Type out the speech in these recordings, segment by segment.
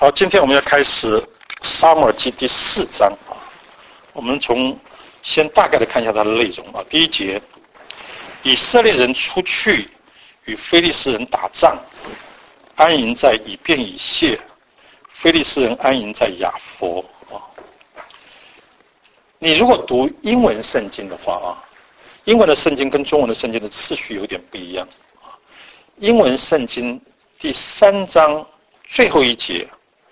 好，今天我们要开始撒母耳记第4章啊。我们先大概的看一下它的内容啊。第一节，以色列人出去与非利士人打仗，安营在以便以谢，非利士人安营在亚佛啊。你如果读英文圣经的话啊，英文的圣经跟中文的圣经的次序有点不一样啊。英文圣经第3章最后一节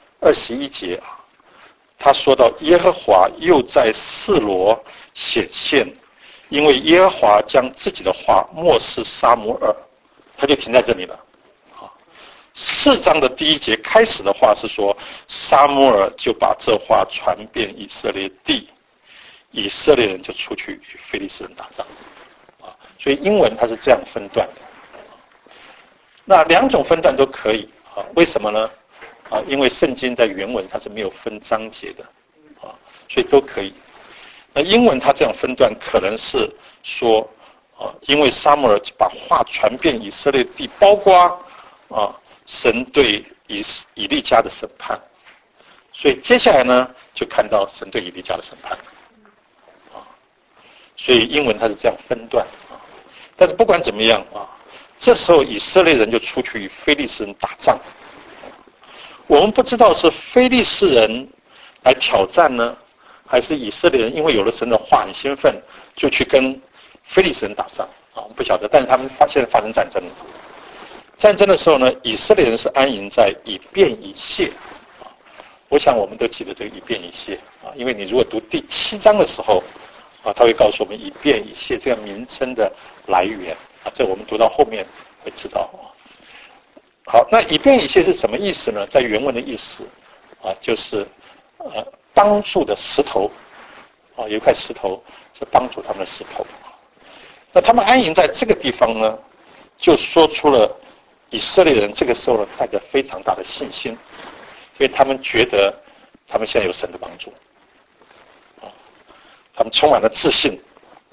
21节啊，他说到耶和华又在示罗显现，因为耶和华将自己的话默示撒母耳，他就停在这里了。4章的第1节开始的话是说，撒母耳就把这话传遍以色列地，以色列人就出去与非利士人打仗啊。所以英文它是这样分段的。那2种分段都可以啊，为什么呢？啊，因为圣经在原文它是没有分章节的啊，所以都可以。那英文它这样分段，可能是说啊，因为撒母耳把话传遍以色列地，包括啊神对以利家的审判，所以接下来呢就看到神对以利家的审判啊，所以英文它是这样分段啊。但是不管怎么样啊，这时候以色列人就出去与非利士人打仗。我们不知道是非利士人来挑战呢，还是以色列人因为有了神的话很兴奋，就去跟非利士人打仗啊？我们不晓得。但是他们现在发生战争了。战争的时候呢，以色列人是安营在以便以谢啊。我想我们都记得这个以便以谢啊，因为你如果读第7章的时候啊，他会告诉我们以便以谢这样名称的来源啊，这我们读到后面会知道啊。好，那以便以谢是什么意思呢？在原文的意思啊，就是帮助的石头啊，有一块石头是帮助他们的石头。那他们安营在这个地方呢，就说出了以色列人这个时候呢带着非常大的信心，因为他们觉得他们现在有神的帮助啊，他们充满了自信。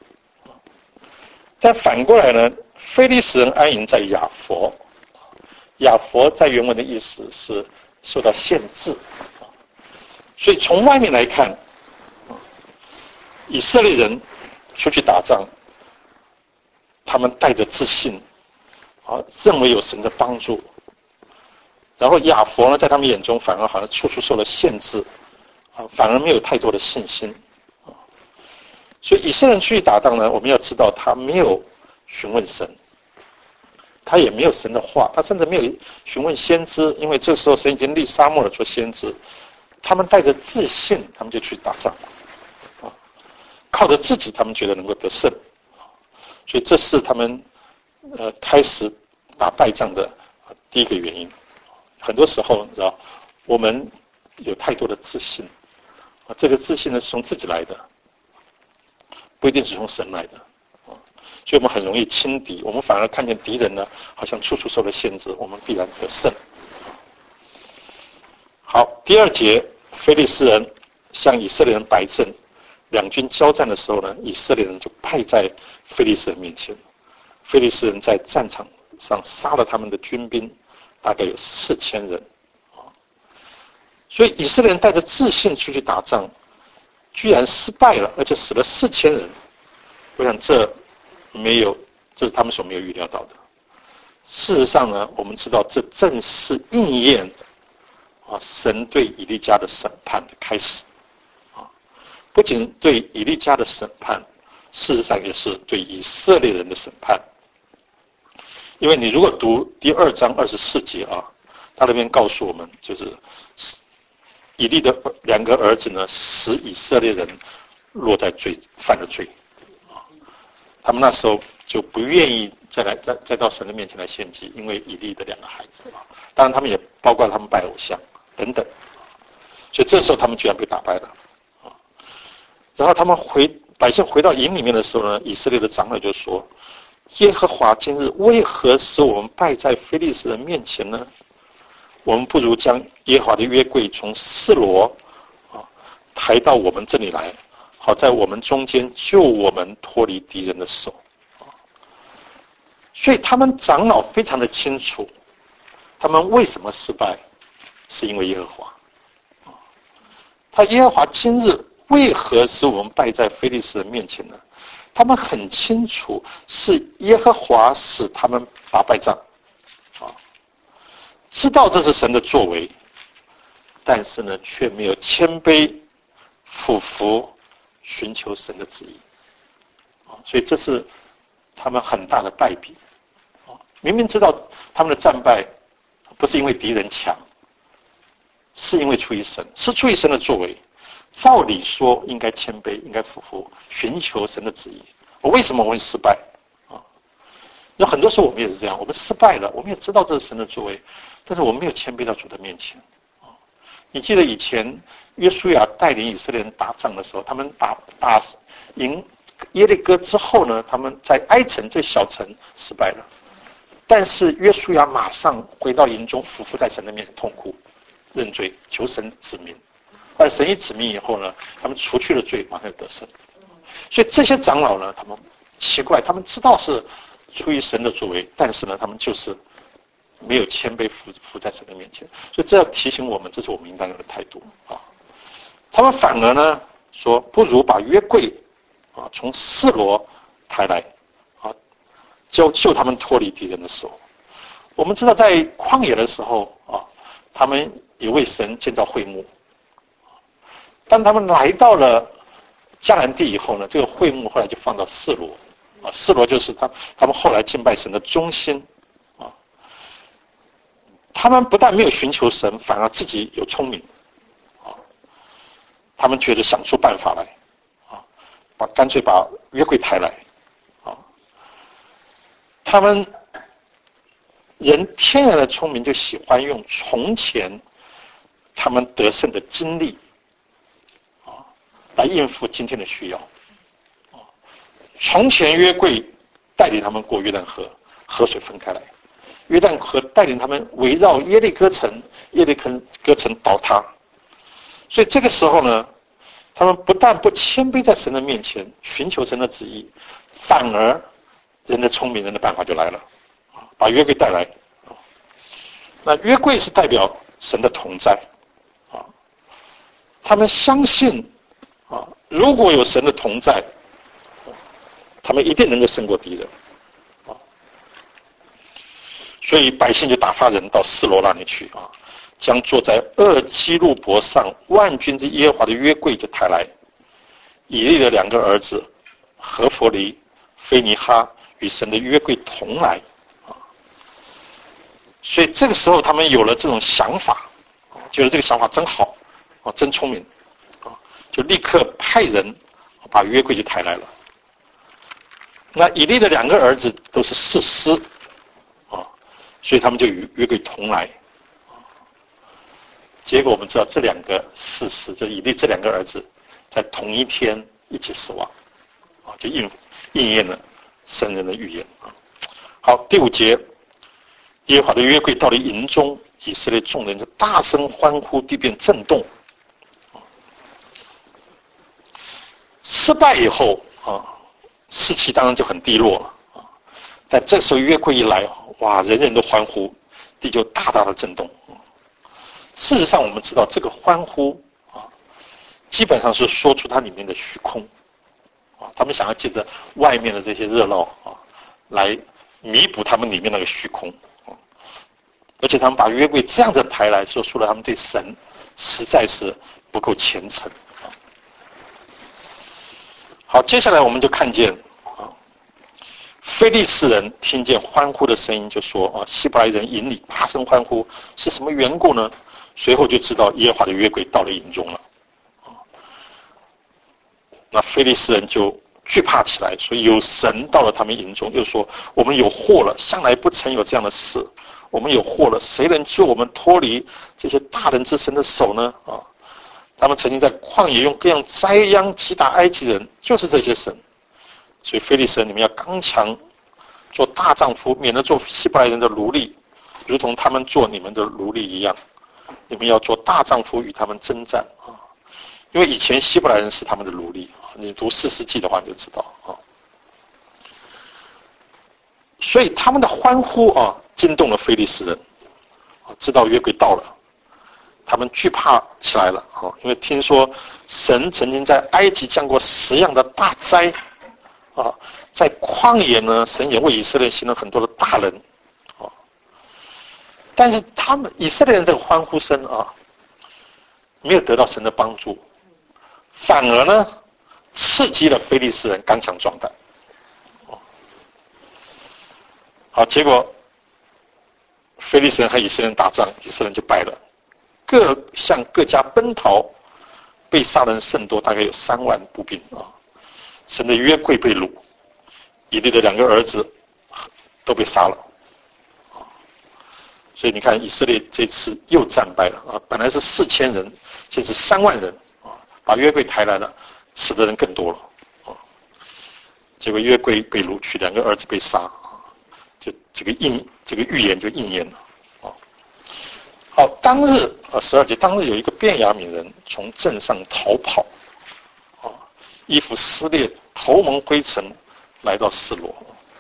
但反过来呢，非利士人安营在亚佛。亚佛在原文的意思是受到限制，所以从外面来看，以色列人出去打仗，他们带着自信，啊，认为有神的帮助。然后亚佛呢，在他们眼中反而好像处处受了限制，啊，反而没有太多的信心。所以以色列人出去打仗呢，我们要知道他没有询问神。他也没有神的话，他甚至没有询问先知，因为这时候神已经立撒母耳做先知。他们带着自信，他们就去打仗，啊，靠着自己，他们觉得能够得胜，所以这是他们开始打败仗的第一个原因。很多时候，你知道，我们有太多的自信，啊，这个自信呢是从自己来的，不一定是从神来的。所以我们很容易轻敌，我们反而看见敌人呢，好像处处受了限制，我们必然得胜。好，第2节，非利士人向以色列人摆阵，两军交战的时候呢，以色列人就败在非利士人面前。非利士人在战场上杀了他们的军兵，大概有4000人。所以以色列人带着自信出去打仗，居然失败了，而且死了4000人。我想这是他们所没有预料到的。事实上呢，我们知道这正是应验啊神对以利家的审判的开始啊，不仅对以利家的审判，事实上也是对以色列人的审判。因为你如果读第2章24节啊，他那边告诉我们，就是以利的2个儿子呢，使以色列人落在犯了罪。他们那时候就不愿意再到神的面前来献祭，因为以利的2个孩子啊，当然他们也包括他们拜偶像等等，所以这时候他们居然被打败了啊。然后他们百姓回到营里面的时候呢，以色列的长老就说：“耶和华今日为何使我们败在非利士人面前呢？我们不如将耶和华的约柜从示罗啊抬到我们这里来。”好在我们中间救我们脱离敌人的手，所以他们长老非常的清楚，他们为什么失败， 是因为耶和华。他耶和华今日为何使我们败在非利士人面前呢？他们很清楚是耶和华使他们打败仗，知道这是神的作为，但是呢，却没有谦卑俯伏寻求神的旨意，所以这是他们很大的败笔。明明知道他们的战败不是因为敌人强，是因为出于神，是出于神的作为。照理说应该谦卑，应该俯伏寻求神的旨意。为什么我会失败？有很多时候我们也是这样，我们失败了，我们也知道这是神的作为，但是我们没有谦卑到主的面前。你记得以前约书亚带领以色列人打仗的时候，他们打赢耶利哥之后呢，他们在埃城这小城失败了，但是约书亚马上回到营中，俯伏在神的面前痛哭认罪，求神指明。而神一指明以后呢，他们除去了罪，马上就得胜。所以这些长老呢，他们奇怪，他们知道是出于神的作为，但是呢，他们就是没有谦卑伏在神的面前。所以这要提醒我们，这是我们应当有的态度啊。他们反而呢说，不如把约柜从示罗抬来救他们脱离敌人的手。我们知道在旷野的时候他们也为神建造会幕。当他们来到了迦南地以后呢，这个会幕后来就放到示罗，示罗就是他们后来敬拜神的中心他们不但没有寻求神，反而自己有聪明他们觉得想出办法来干脆把约柜抬来他们人天然的聪明就喜欢用从前他们得胜的经历来应付今天的需要。从前约柜带领他们过约旦河，河水分开来；约旦河带领他们围绕耶利哥城，耶利哥城倒塌。所以这个时候呢，他们不但不谦卑在神的面前寻求神的旨意，反而人的聪明人的办法就来了，把约柜带来。那约柜是代表神的同在他们相信如果有神的同在，他们一定能够胜过敌人所以百姓就打发人到示罗那里去将坐在2基路伯上万军之耶和华的约柜就抬来，以利的2个儿子何弗尼、菲尼哈与神的约柜同来所以这个时候他们有了这种想法觉得这个想法真好真聪明就立刻派人把约柜就抬来了。那以利的2个儿子都是士师所以他们就与约柜同来结果我们知道这2个士师就以利这2个儿子在同一天一起死亡就应验了神人的预言好，第5节，耶和华的约柜到了营中，以色列众人就大声欢呼，地便震动失败以后士气当然就很低落了但这时候约柜一来哇，人人都欢呼，地就大大的震动事实上我们知道这个欢呼基本上是说出它里面的虚空他们想要借着外面的这些热闹来弥补他们里面那个虚空而且他们把约柜这样子抬来，说出了他们对神实在是不够虔诚好，接下来我们就看见非利士人听见欢呼的声音，就说希伯来人营里大声欢呼，是什么缘故呢？随后就知道耶和华的约柜到了营中了那非利士人就惧怕起来，说有神到了他们营中，又说我们有祸了，向来不曾有这样的事，我们有祸了，谁能救我们脱离这些大人之神的手呢？他们曾经在旷野用各样灾殃击打埃及人，就是这些神。所以非利士人，你们要刚强，做大丈夫，免得做希伯来人的奴隶，如同他们做你们的奴隶一样。你们要做大丈夫，与他们征战因为以前希伯来人是他们的奴隶你读士师记的话你就知道所以他们的欢呼惊动了非利士人知道约柜到了， 他们惧怕起来了因为听说神曾经在埃及降过10样的大灾在旷野呢，神也为以色列行了很多的大人但是他们以色列人这个欢呼声没有得到神的帮助，反而呢刺激了非利士人刚强壮胆好，结果非利士人和以色列人打仗，以色列人就败了，向各家奔逃，被杀人甚多，大概有3万步兵神的约柜被掳，以利的2个儿子都被杀了所以你看以色列这次又战败了本来是4000人，现在是3万人把约柜抬来了，死的人更多了结果约柜被掳去，2个儿子被杀就这个预言就应验了好，当日12节，当日有一个便雅悯人从镇上逃跑衣服撕裂，头蒙灰尘，来到示罗。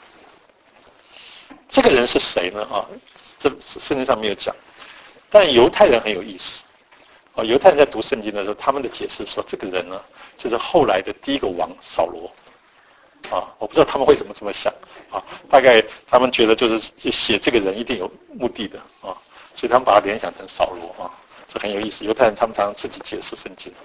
这个人是谁呢这圣经上没有讲，但犹太人很有意思犹太人在读圣经的时候，他们的解释说这个人呢就是后来的第一个王扫罗我不知道他们为什么这么想大概他们觉得就是写这个人一定有目的的所以他们把它联想成扫罗这很有意思。犹太人他们常常自己解释圣经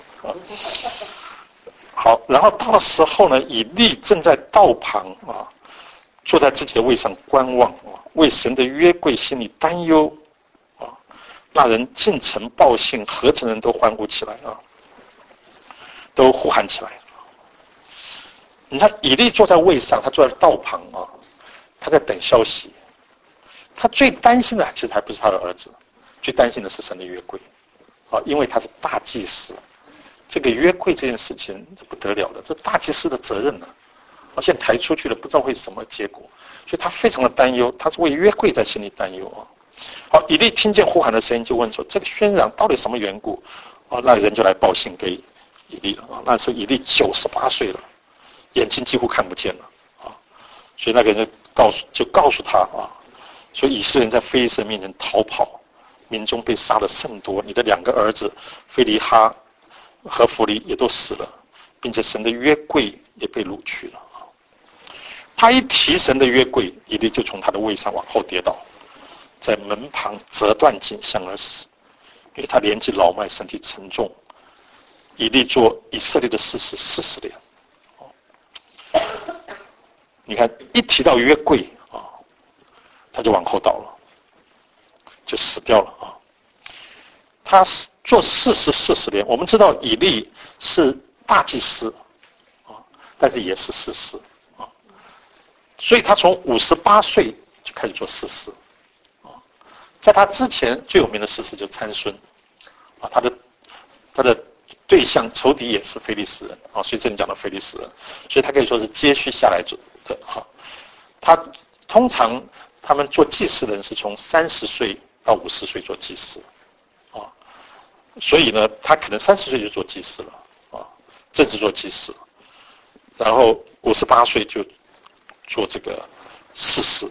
好，然后到了时候呢，以利正在道旁坐在自己的位上观望为神的约柜心里担忧那人进城报信，合城人都欢呼起来都呼喊起来。你看以利坐在位上，他坐在道旁他在等消息。他最担心的其实还不是他的儿子，最担心的是神的约柜因为他是大祭司，这个约柜这件事情不得了了，这大祭司的责任呢现在抬出去了，不知道会什么结果，所以他非常的担忧，他是为约柜在心里担忧好，以利听见呼喊的声音，就问说这个喧嚷到底什么缘故那人就来报信给以利了那时候以利98岁了，眼睛几乎看不见了所以那个人就告诉他所以以色列人在非利士人面前逃跑，民中被杀了甚多，你的2个儿子非利哈和弗利也都死了，并且神的约柜也被掳去了他一提神的约柜，以利就从他的位上往后跌倒，在门旁折断颈项而死，因为他年纪老迈，身体沉重。以利做以色列的士师40年你看一提到约柜他就往后倒了，就死掉了他做士师40年，我们知道以利是大祭司但是也是士师所以他从58岁就开始做士师在他之前最有名的士师就参孙他的对象仇敌也是非利士人所以这里讲到非利士人，所以他可以说是接续下来的他通常他们做祭司的人是从30岁到50岁做祭司所以呢他可能30岁就做祭司了正式做祭司，然后58岁就做这个士师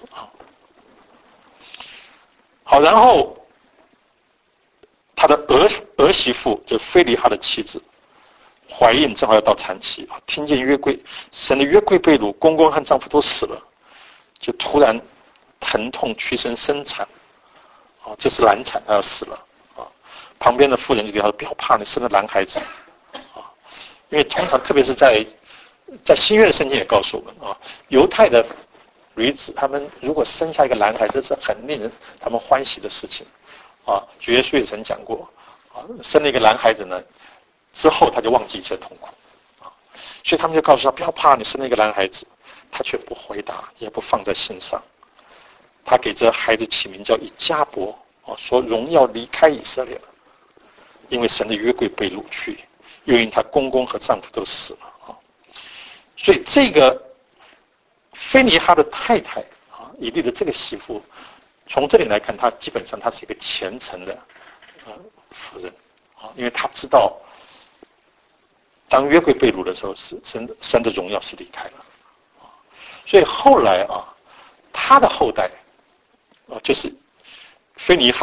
好，然后他的儿媳妇就非利哈的妻子怀孕，正好要到产期听见约柜神的约柜被掳，公公和丈夫都死了，就突然疼痛屈身生产这是难产，她要死了旁边的妇人就给他说不要怕，你生了男孩子因为通常特别是在新约的圣经也告诉我们犹太的女子他们如果生下一个男孩，这是很令人他们欢喜的事情主耶稣也曾讲过生了一个男孩子呢之后他就忘记一切痛苦所以他们就告诉他不要怕，你生了一个男孩子，他却不回答，也不放在心上。他给这孩子起名叫以迦伯说荣耀离开以色列了，因为神的约柜被掳去，又因他公公和丈夫都死了所以这个菲尼哈的太太以利的这个媳妇，从这里来看，她基本上她是一个虔诚的妇人因为她知道当约柜被掳的时候，神的荣耀是离开了所以后来她的后代就是菲尼哈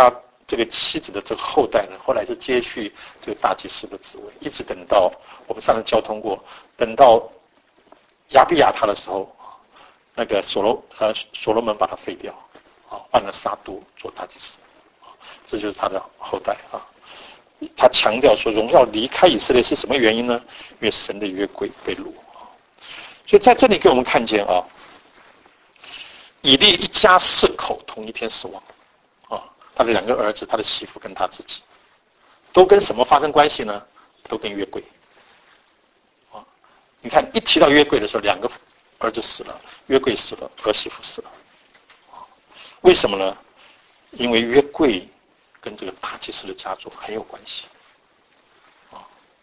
这个妻子的这个后代呢，后来是接续这个大祭司的职位，一直等到我们上次交通过，等到亚比亚他的时候，那个所罗门把他废掉，换了撒督做大祭司，这就是他的后代啊。他强调说，荣耀离开以色列是什么原因呢？因为神的约柜被掳啊。所以在这里给我们看见啊，以利一家4口同一天死亡啊，他的2个儿子、他的媳妇跟他自己，都跟什么发生关系呢？都跟约柜啊。你看，一提到约柜的时候，2个儿子死了，约柜死了，儿媳妇死了啊。为什么呢？因为约柜跟这个大祭司的家族很有关系啊。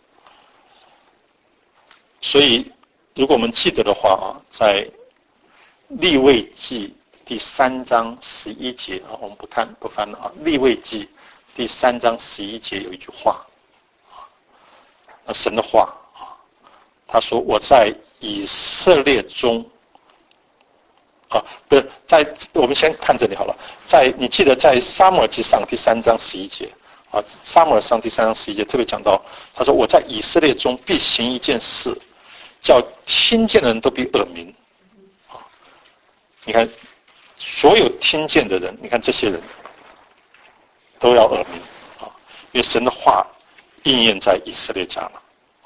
所以，如果我们记得的话啊，在利未记第3章11节啊，我们不翻了啊。利未记第3章11节有一句话啊，神的话啊，他说：“我在以色列中啊，不是在我们先看这里好了。你记得在撒母耳记上第3章11节啊，撒母耳上第3章11节特别讲到，他说：我在以色列中必行一件事，叫听见的人都必耳鸣。”你看，所有听见的人，你看这些人都要耳鸣啊，因为神的话应验在以色列家了。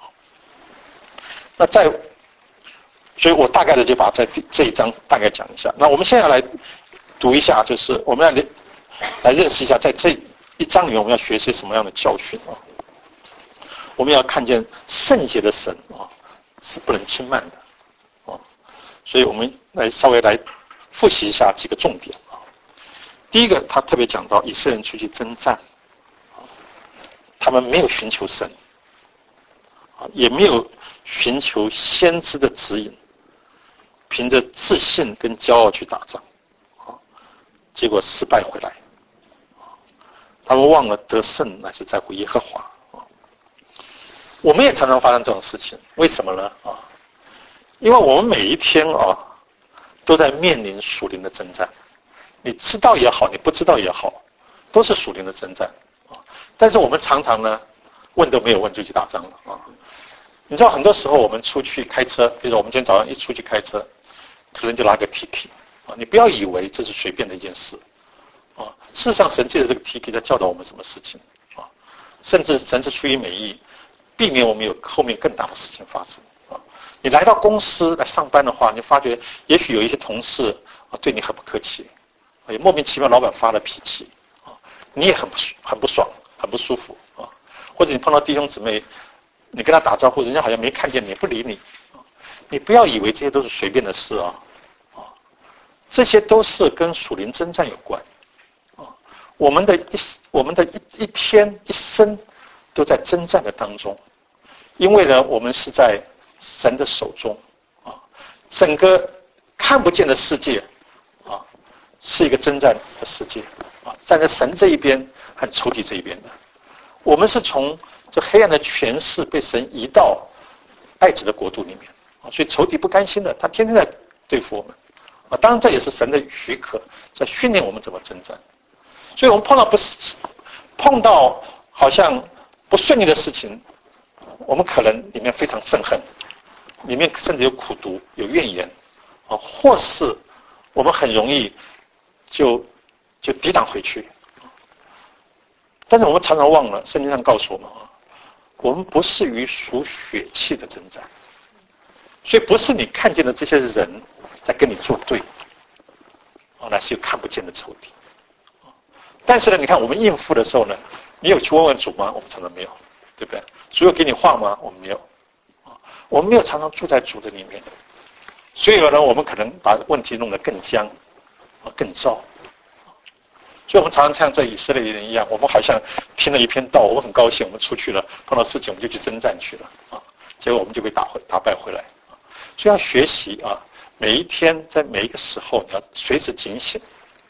那所以我大概的就把这一章大概讲一下。那我们现在来读一下，就是我们要来认识一下，在这一章里面我们要学些什么样的教训啊？我们要看见圣洁的神啊是不能轻慢的啊，所以我们稍微来复习一下几个重点啊。第一个，他特别讲到以色列人出去征战，他们没有寻求神，也没有寻求先知的指引，凭着自信跟骄傲去打仗，结果失败回来。他们忘了得胜乃是在乎耶和华。我们也常常发生这种事情，为什么呢？因为我们每一天都在面临属灵的征战，你知道也好，你不知道也好，都是属灵的征战啊。但是我们常常呢，问都没有问就去打仗了啊。你知道，很多时候我们出去开车，比如说我们今天早上一出去开车，可能就拿个 ticket 啊。你不要以为这是随便的一件事啊。事实上，神借着这个 ticket 在教导我们什么事情啊？甚至神是出于美意，避免我们有后面更大的事情发生。你来到公司来上班的话，你发觉也许有一些同事对你很不客气，也莫名其妙老板发了脾气你也很不爽，很不舒服或者你碰到弟兄姊妹，你跟他打招呼，人家好像没看见你，不理你你不要以为这些都是随便的事这些都是跟属灵征战有关我们的一天一生都在征战的当中，因为呢，我们是在神的手中整个看不见的世界是一个征战的世界站在神这一边和仇敌这一边的。我们是从这黑暗的权势被神移到爱子的国度里面所以仇敌不甘心的，他天天在对付我们当然这也是神的许可，在训练我们怎么征战。所以我们碰到好像不顺利的事情，我们可能里面非常愤恨，里面甚至有苦毒、有怨言或是我们很容易就抵挡回去。但是我们常常忘了，圣经上告诉我们我们不是与属血气的征战，所以不是你看见的这些人在跟你作对那是有看不见的仇敌但是呢，你看我们应付的时候呢，你有去问问主吗？我们常常没有，对不对？主有给你话吗？我们没有我们没有常常住在主的里面，所以呢，我们可能把问题弄得更僵更糟。所以我们常常像在以色列人一样，我们好像听了一篇道，我们很高兴，我们出去了，碰到事情我们就去征战去了结果我们就被打败回来所以要学习每一天在每一个时候你要随时警醒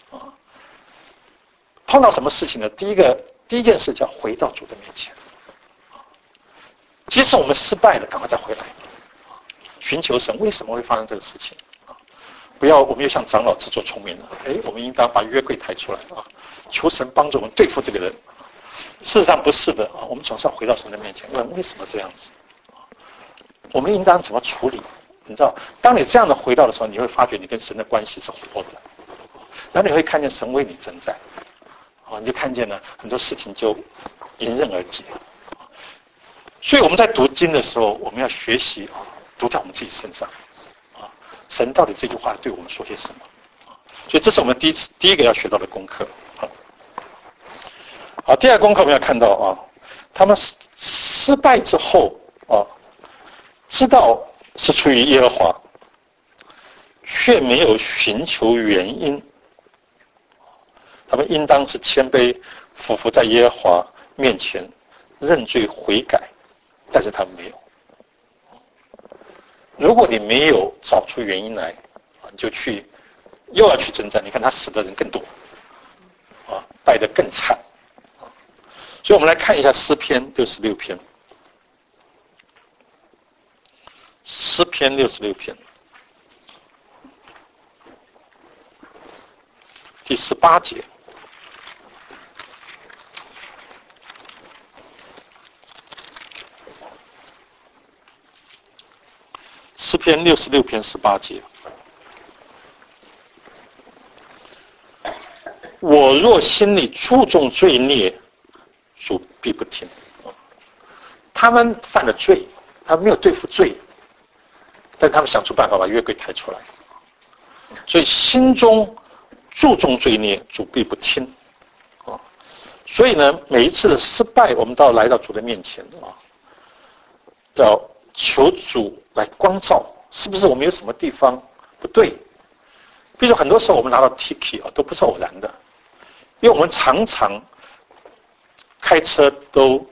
碰到什么事情呢？第一件事叫回到主的面前即使我们失败了，赶快再回来寻求神为什么会发生这个事情不要我们又像长老自作聪明了，我们应当把约柜抬出来啊，求神帮助我们对付这个人。事实上不是的啊，我们总是要回到神的面前，问为什么这样子？我们应当怎么处理？你知道，当你这样的回到的时候，你会发觉你跟神的关系是活的，然后你会看见神为你征战，你就看见了很多事情就迎刃而解。所以我们在读经的时候，我们要学习读在我们自己身上，神到底这句话对我们说些什么？所以这是我们第一个要学到的功课。好，第二个功课我们要看到他们失败之后知道是出于耶和华，却没有寻求原因。他们应当是谦卑，俯伏在耶和华面前认罪悔改，但是他们没有。如果你没有找出原因来，你就又要去征战。你看他死的人更多，败得更惨。所以我们来看一下诗篇66篇。诗篇66篇第18节。诗篇66篇18节。我若心里注重罪孽，主必不听。他们犯了罪，他们没有对付罪，但他们想出办法把约柜抬出来。所以心中注重罪孽，主必不听。所以呢，每一次的失败，我们都要来到主的面前要求主来光照，是不是我们有什么地方不对？比如说很多时候我们拿到 ticket 都不是偶然的，因为我们常常开车都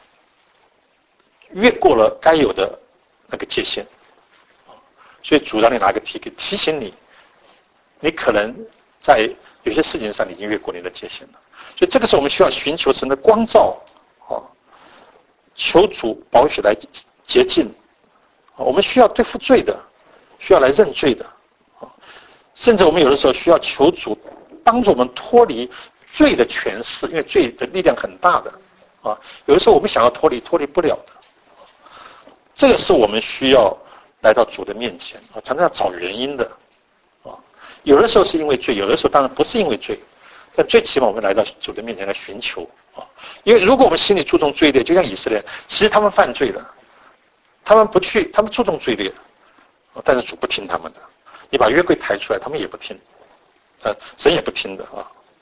越过了该有的那个界限，所以主让你拿个 ticket 提醒你，你可能在有些事情上你已经越过你的界限了。所以这个时候我们需要寻求神的光照，求主宝血来洁净。我们需要对付罪的，需要来认罪的，甚至我们有的时候需要求主帮助我们脱离罪的权势，因为罪的力量很大的有的时候我们想要脱离不了的。这个是我们需要来到主的面前常常要找原因的有的时候是因为罪，有的时候当然不是因为罪，但最起码我们来到主的面前来寻求因为如果我们心里注重罪孽，就像以色列，其实他们犯罪了，他们注重罪孽，但是主不听他们的。你把约柜抬出来，他们也不听，神也不听的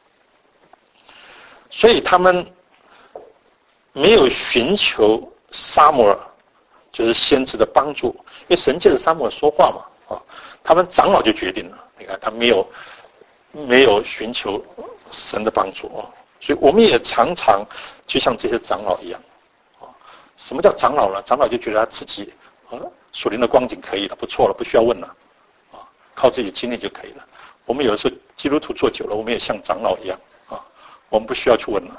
所以他们没有寻求撒母耳，就是先知的帮助，因为神借着撒母耳说话嘛他们长老就决定了。你看他没有寻求神的帮助所以我们也常常就像这些长老一样什么叫长老呢？长老就觉得他自己属灵的光景可以了，不错了，不需要问了靠自己经历就可以了。我们有的时候基督徒做久了，我们也像长老一样我们不需要去问了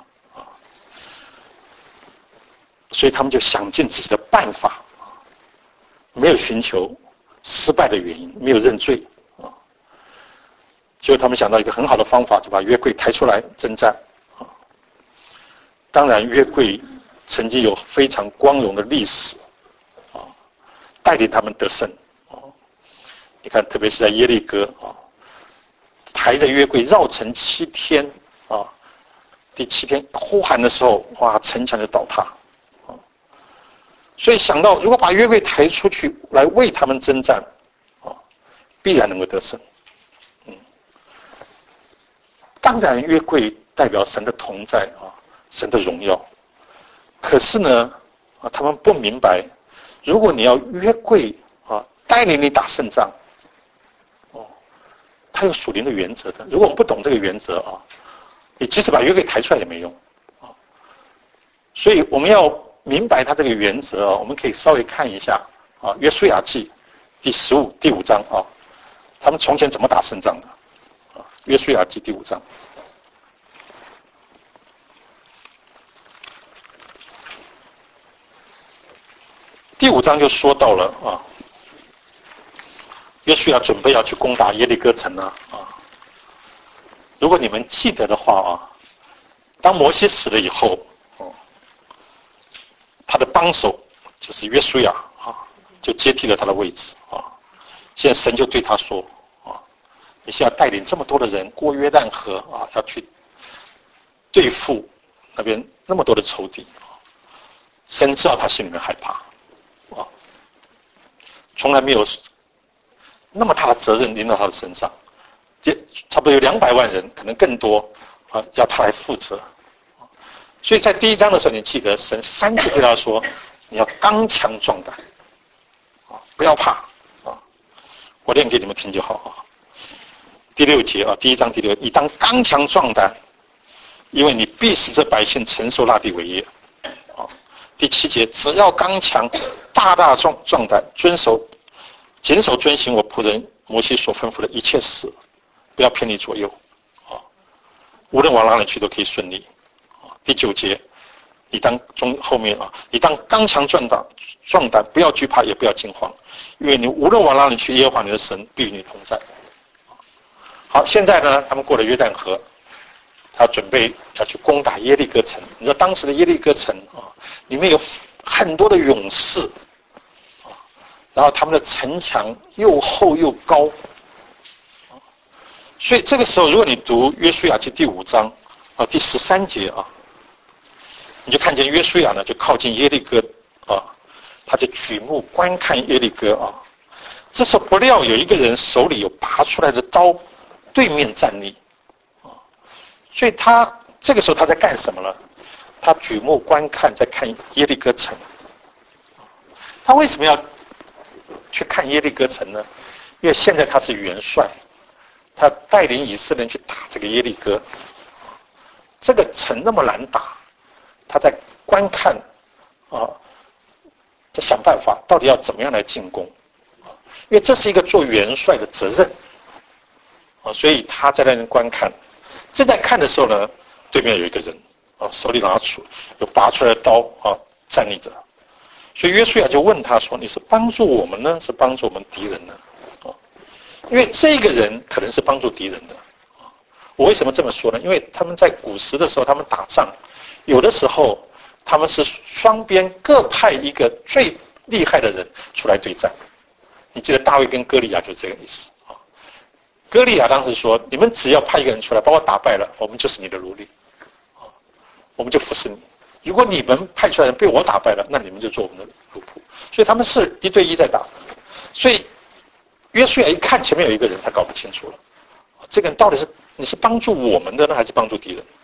所以他们就想尽自己的办法没有寻求失败的原因，没有认罪结果他们想到一个很好的方法，就把约柜抬出来征战当然约柜曾经有非常光荣的历史带领他们得胜你看特别是在耶利哥抬着约柜绕城7天第7天呼喊的时候，哇，城墙就倒塌所以想到如果把约柜抬出去来为他们征战必然能够得胜当然约柜代表神的同在神的荣耀，可是呢他们不明白，如果你要约柜带领你打胜仗它有属灵的原则的。如果我们不懂这个原则你即使把约柜抬出来也没用所以我们要明白它这个原则我们可以稍微看一下约书亚记第5章他们从前怎么打胜仗的约书亚记第5章。第5章就说到了约书亚准备要去攻打耶利哥城啊。如果你们记得的话啊，当摩西死了以后，他的帮手就是约书亚啊，就接替了他的位置啊。现在神就对他说啊，你现在带领这么多的人过约旦河啊，要去对付那边那么多的仇敌。神知道他心里面害怕啊，从来没有那么大的责任临到他的身上，差不多有200万人，可能更多啊，要他来负责。所以在第1章的时候，你记得神3次对他说：“你要刚强壮胆，啊，不要怕啊。”我念给你们听就好啊。第6节啊，第1章第6，你当刚强壮胆，因为你必使这百姓承受那地为业。啊，第7节，只要刚强，大大壮胆，谨守遵行我仆人摩西所吩咐的一切事，不要偏离左右啊，无论往哪里去都可以顺利。第9节，你当后面啊，你当刚强壮胆，不要惧怕，也不要惊慌，因为你无论往哪里去，耶和华你的神必与你同在。好，现在呢，他们过了约旦河，他准备要去攻打耶利哥城。你知道当时的耶利哥城啊，里面有很多的勇士啊，然后他们的城墙又厚又高，所以这个时候，如果你读约书亚记第5章啊第13节啊。你就看见约书亚呢，就靠近耶利哥啊，他就举目观看耶利哥啊。这时候不料有一个人手里有拔出来的刀，对面站立啊。所以他这个时候他在干什么呢？他举目观看，在看耶利哥城。他为什么要去看耶利哥城呢？因为现在他是元帅，他带领以色列人去打这个耶利哥。这个城那么难打。他在观看啊，在想办法，到底要怎么样来进攻啊？因为这是一个做元帅的责任啊，所以他在那边观看。正在看的时候呢，对面有一个人啊，手里有拔出来的刀啊，站立着。所以约书亚就问他说：“你是帮助我们呢，是帮助我们敌人呢？”啊，因为这个人可能是帮助敌人的啊。我为什么这么说呢？因为他们在古时的时候，他们打仗。有的时候，他们是双边各派一个最厉害的人出来对战。你记得大卫跟歌利亚就是这个意思啊。歌利亚当时说：“你们只要派一个人出来把我打败了，我们就是你的奴隶，啊，我们就服侍你。如果你们派出来的人被我打败了，那你们就做我们的奴仆。”所以他们是1对1在打。所以约书亚一看前面有一个人，他搞不清楚了，这个人到底是你是帮助我们的呢，还是帮助敌人？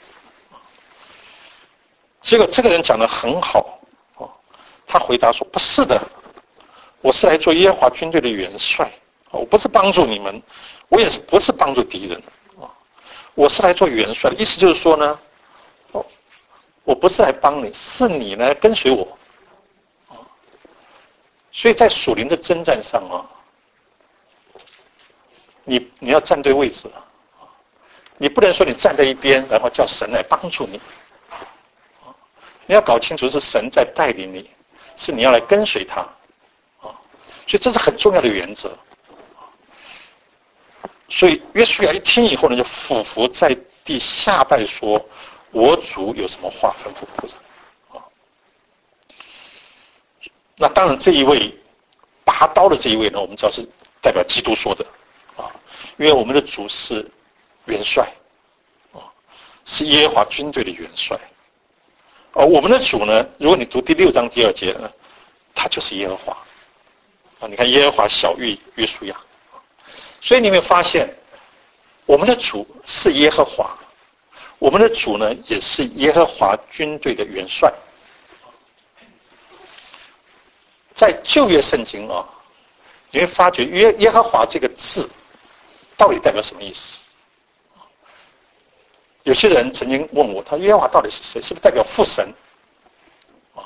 结果这个人讲得很好哦，他回答说：“不是的，我是来做耶和华军队的元帅，我不是帮助你们，我也不是帮助敌人啊，我是来做元帅的。意思就是说呢，我不是来帮你，是你呢跟随我啊。所以在属灵的征战上啊，你要站对位置啊，你不能说你站在一边，然后叫神来帮助你。”你要搞清楚是神在带领你，是你要来跟随他，啊，所以这是很重要的原则。所以约书亚一听以后呢，就俯伏在地下拜说：“我主有什么话吩咐仆人？”啊，那当然这一位拔刀的这一位呢，我们知道是代表基督说的，啊，因为我们的主是元帅，啊，是耶和华军队的元帅。我们的主呢，如果你读第6章第2节呢，他就是耶和华啊。你看耶和华小谕约书亚，所以你有没有发现，我们的主是耶和华，我们的主呢也是耶和华军队的元帅。在旧约圣经啊，你会发觉耶和华这个字到底代表什么意思？有些人曾经问我，他耶和华到底是谁？是不是代表父神？啊！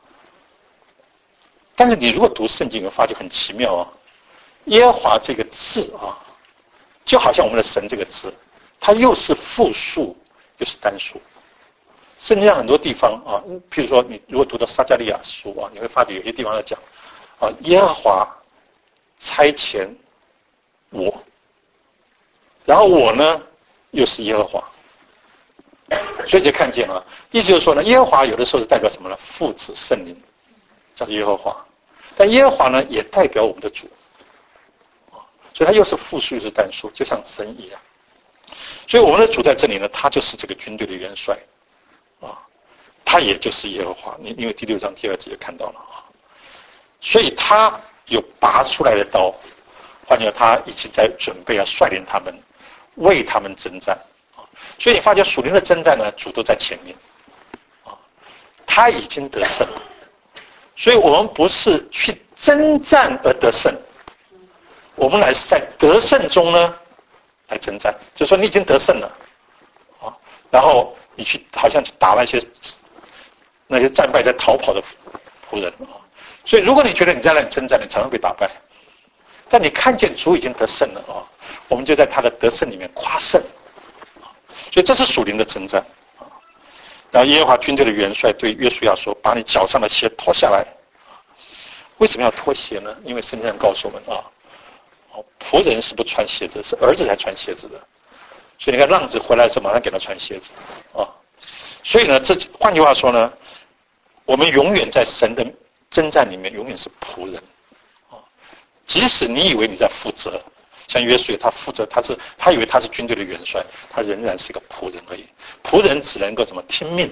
但是你如果读圣经，你会发觉很奇妙啊。耶和华这个字啊，就好像我们的神这个字，它又是复数又是单数。圣经上很多地方啊，譬如说你如果读到撒迦利亚书啊，你会发觉有些地方在讲啊，耶和华差遣我，然后我呢又是耶和华，所以就看见了，意思就是说呢，耶和华有的时候是代表什么呢？父子圣灵，叫耶和华，但耶和华呢也代表我们的主，所以它又是复数又是单数，就像神一样。所以我们的主在这里呢，他就是这个军队的元帅，他也就是耶和华。因为第6章第2节就看到了所以他有拔出来的刀，换句话他已经在准备要率领他们，为他们征战。所以你发觉属灵的征战呢，主都在前面，他已经得胜了。所以我们不是去征战而得胜，我们乃是在得胜中呢来征战，就是说你已经得胜了，然后你去好像去打那些战败在逃跑的仆人所以如果你觉得你在那里征战，你常常被打败，但你看见主已经得胜了我们就在他的得胜里面夸胜，所以这是属灵的征战。然后耶和华军队的元帅对约书亚说：“把你脚上的鞋脱下来。”为什么要脱鞋呢？因为圣经上告诉我们仆人是不穿鞋子，是儿子才穿鞋子的。所以你看浪子回来的时候，马上给他穿鞋子所以呢，换句话说呢，我们永远在神的征战里面，永远是仆人即使你以为你在负责，像约书亚他负责，他以为他是军队的元帅，他仍然是个仆人而已。仆人只能够怎么听命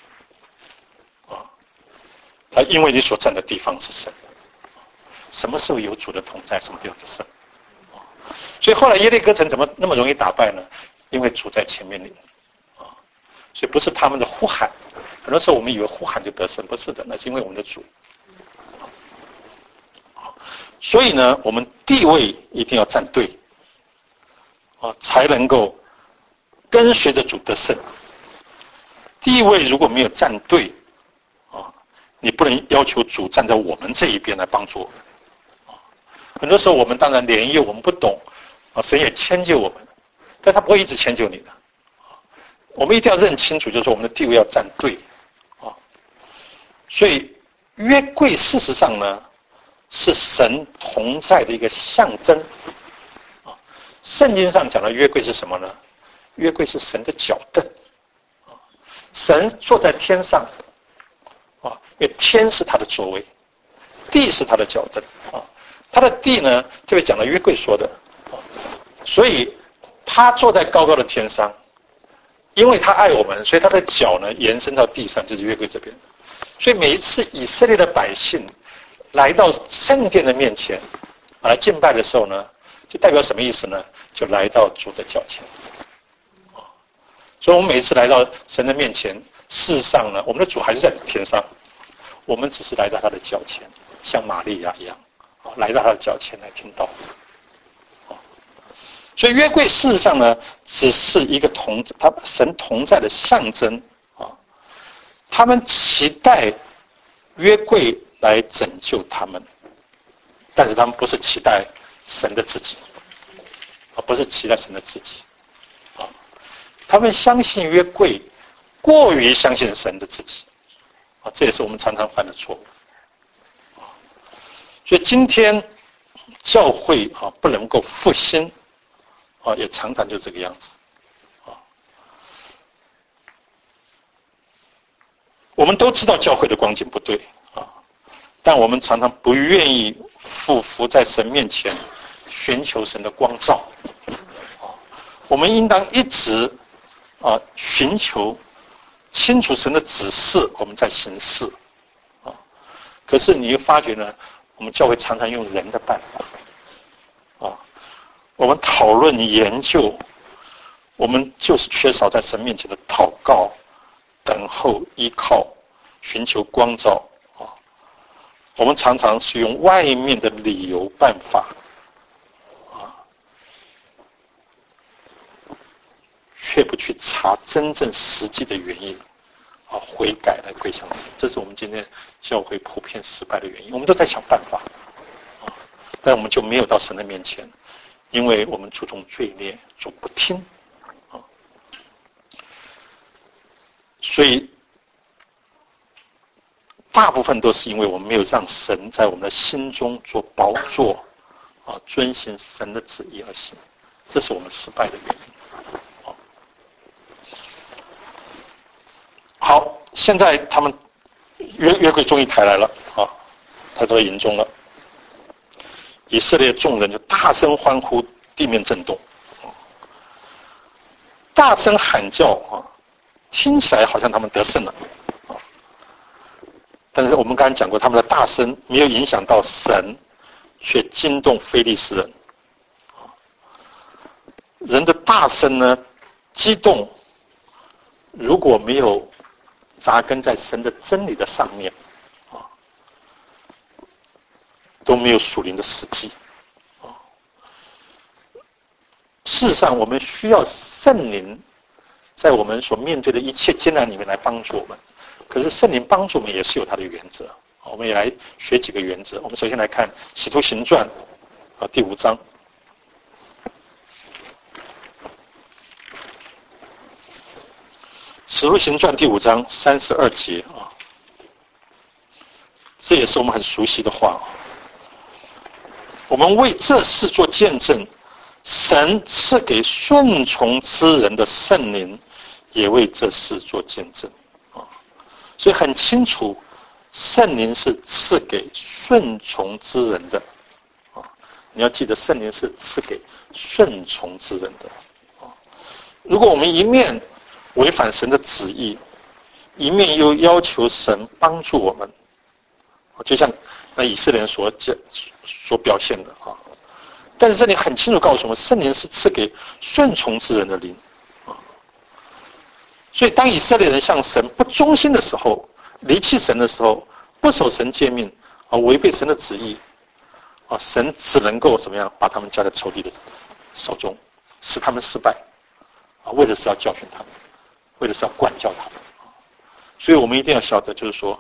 他因为你所站的地方是神的，什么时候有主的同在，什么地方就胜。所以后来耶利哥城怎么那么容易打败呢？因为主在前面领所以不是他们的呼喊，很多时候我们以为呼喊就得胜，不是的，那是因为我们的主。所以呢，我们地位一定要站对才能够跟随着主得胜。地位如果没有站对你不能要求主站在我们这一边来帮助我们很多时候我们当然年幼，我们不懂神也迁就我们，但他不会一直迁就你的我们一定要认清楚，就是我们的地位要站对所以约柜事实上呢是神同在的一个象征圣经上讲的约柜是什么呢？约柜是神的脚凳神坐在天上因为天是他的座位，地是他的脚凳他的地呢特别讲了约柜说的所以他坐在高高的天上，因为他爱我们，所以他的脚呢延伸到地上，就是约柜这边。所以每一次以色列的百姓来到圣殿的面前来敬拜的时候呢，就代表什么意思呢？就来到主的脚前所以我们每一次来到神的面前，事实上呢我们的主还是在天上，我们只是来到他的脚前，像玛利亚一样来到他的脚前来听道所以约柜事实上呢只是一个神同在的象征他们期待约柜来拯救他们，但是他们不是期待神的自己不是期待神的自己他们相信约柜过于相信神的自己这也是我们常常犯的错误所以今天教会不能够复兴也常常就这个样子我们都知道教会的光景不对但我们常常不愿意俯伏在神面前寻求神的光照我们应当一直寻求清楚神的指示，我们在行事可是你会发觉呢，我们教会常常用人的办法我们讨论研究，我们就是缺少在神面前的祷告、等候、依靠、寻求光照我们常常是用外面的理由办法却不去查真正实际的原因悔改来归向神，这是我们今天教会普遍失败的原因。我们都在想办法但我们就没有到神的面前，因为我们注重罪孽，主不听所以大部分都是因为我们没有让神在我们的心中做宝座， 遵行神的旨意而行，这是我们失败的原因。好，现在他们约柜终于抬来了抬到营中了。以色列众人就大声欢呼，地面震动，大声喊叫听起来好像他们得胜了但是我们刚才讲过，他们的大声没有影响到神，却惊动非利士人。人的大声呢，激动，如果没有扎根在神的真理的上面都没有属灵的实际事实上，我们需要圣灵在我们所面对的一切艰难里面来帮助我们。可是圣灵帮助我们也是有它的原则，我们也来学几个原则。我们首先来看《使徒行传》第5章。使徒行传第5章32节这也是我们很熟悉的话。我们为这事做见证，神赐给顺从之人的圣灵，也为这事做见证所以很清楚，圣灵是赐给顺从之人的你要记得，圣灵是赐给顺从之人的如果我们一面违反神的旨意，一面又要求神帮助我们，就像那以色列人所表现的但是这里很清楚告诉我们，圣灵是赐给顺从之人的灵所以当以色列人向神不忠心的时候，离弃神的时候，不守神诫命违背神的旨意神只能够怎么样，把他们交在仇敌的手中，使他们失败为的是要教训他们，为的是要管教他们所以我们一定要晓得，就是说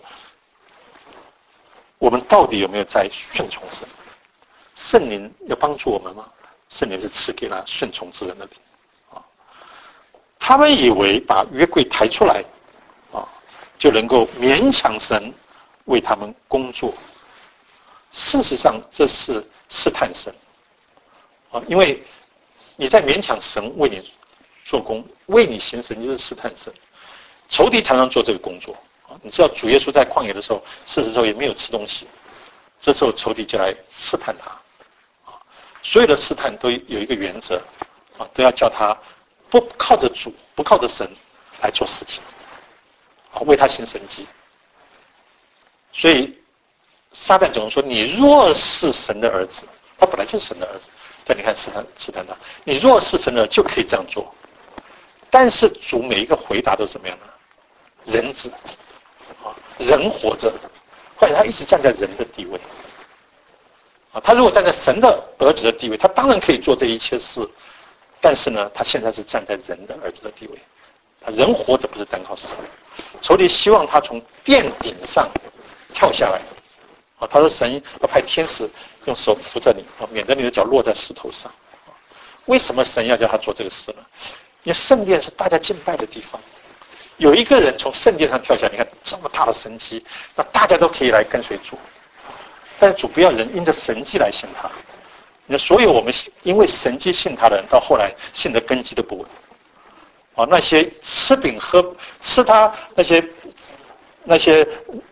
我们到底有没有在顺从神？圣灵要帮助我们吗？圣灵是赐给了顺从之人的灵他们以为把约柜抬出来就能够勉强神为他们工作。事实上，这是试探神因为你在勉强神为你做工，为你行神，就是试探神。仇敌常常做这个工作你知道，主耶稣在旷野的时候，40周也没有吃东西，这时候仇敌就来试探他所有的试探都有一个原则都要叫他不靠着主，不靠着神来做事情为他行神迹。所以撒旦总说，你若是神的儿子，他本来就是神的儿子，但你看试探他，你若是神的儿子就可以这样做。但是主每一个回答都是什么样的？人子人活着，或者他一直站在人的地位他如果站在神的儿子的地位，他当然可以做这一切事，但是呢，他现在是站在人的儿子的地位。人活着不是单靠神，仇敌希望他从殿顶上跳下来他说神要派天使用手扶着你免得你的脚落在石头上为什么神要叫他做这个事呢？因为圣殿是大家敬拜的地方，有一个人从圣殿上跳下来，你看这么大的神迹，那大家都可以来跟随主，但是主不要人因着神迹来信他。那所有我们因为神迹信他的人，到后来信的根基都不稳那些吃饼吃他那些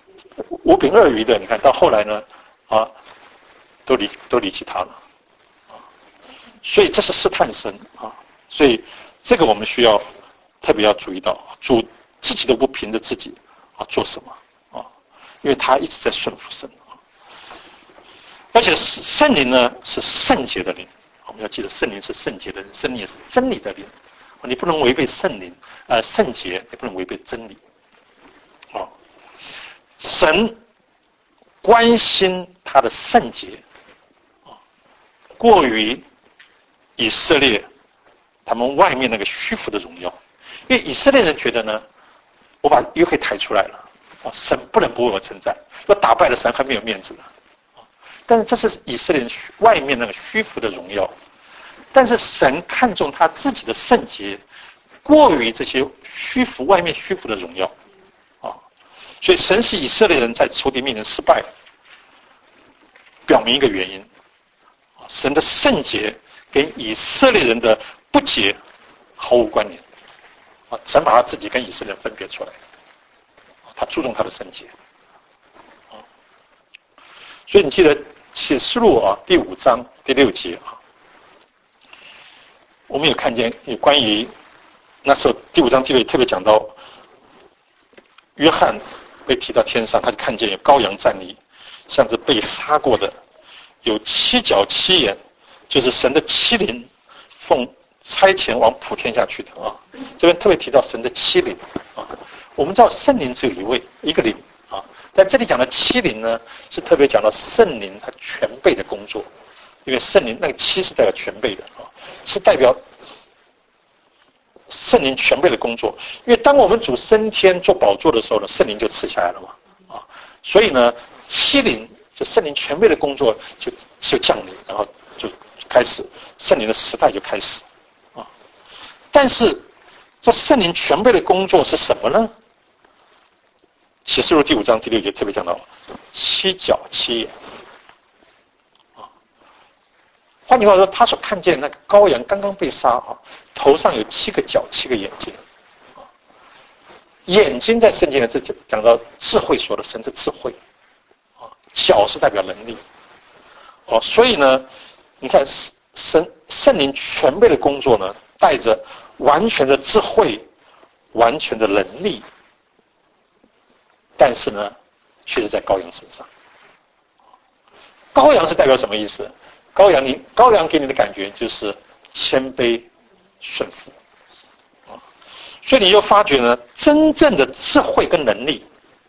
5饼2鱼的，你看到后来呢都离弃他了所以这是试探神所以这个我们需要特别要注意到，主自己都不凭着自己做什么因为他一直在顺服神而且圣灵呢是圣洁的灵，我们要记得圣灵是圣洁的灵，圣灵也是真理的灵你不能违背圣灵圣洁，也不能违背真理神关心他的圣洁过于以色列他们外面那个虚浮的荣耀。因为以色列人觉得呢，我把约柜抬出来了神不能不为我称赞，我打败了神还没有面子呢但是这是以色列人外面那个虚浮的荣耀，但是神看重他自己的圣洁过于这些外面虚浮的荣耀所以神使以色列人在仇敌面前失败，表明一个原因神的圣洁跟以色列人的不洁毫无关联。神把他自己跟以色列人分别出来，他注重他的圣洁。所以你记得启示录第5章第6节我们有看见有关于那时候第5章第6节特别讲到约翰被提到天上，他就看见有羔羊站立，像是被杀过的，有7角7眼，就是神的7灵奉差遣往普天下去的这边特别提到神的7灵我们知道圣灵只有一位，一个灵但这里讲的7灵呢，是特别讲到圣灵他全备的工作，因为圣灵那个7是代表全备的是代表圣灵全备的工作。因为当我们主升天做宝座的时候呢，圣灵就赐下来了嘛所以呢7灵这圣灵全备的工作就降临，然后就开始圣灵的时代就开始但是这圣灵全备的工作是什么呢？启示录第5章第6节特别讲到7角7眼换句话说，他所看见那个羔羊刚刚被杀头上有7个角7个眼睛眼睛在圣经里这讲到智慧所的神的智慧角是代表能力所以呢你看圣灵全备的工作呢，带着完全的智慧完全的能力，但是呢却是在羔羊身上。羔羊是代表什么意思？羔羊给你的感觉就是谦卑顺服所以你就发觉呢，真正的智慧跟能力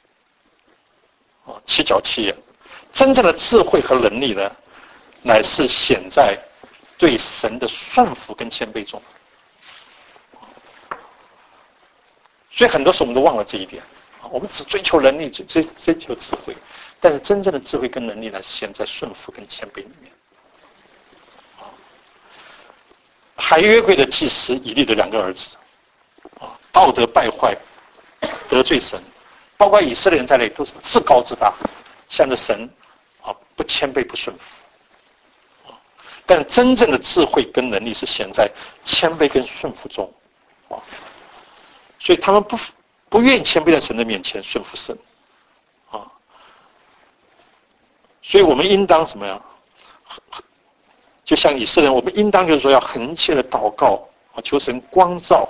7角7眼，真正的智慧和能力呢，乃是显在对神的顺服跟谦卑中。所以很多时候我们都忘了这一点我们只追求能力，追求智慧，但是真正的智慧跟能力呢，显在顺服跟谦卑里面。海约柜的祭司以利的2个儿子道德败坏，得罪神，包括以色列人在内都是自高自大，向着神不谦卑不顺服但真正的智慧跟能力是显在谦卑跟顺服中所以他们不愿意谦卑在神的面前顺服神所以我们应当什么呀？就像以色列人，我们应当就是说要恳切的祷告求神光照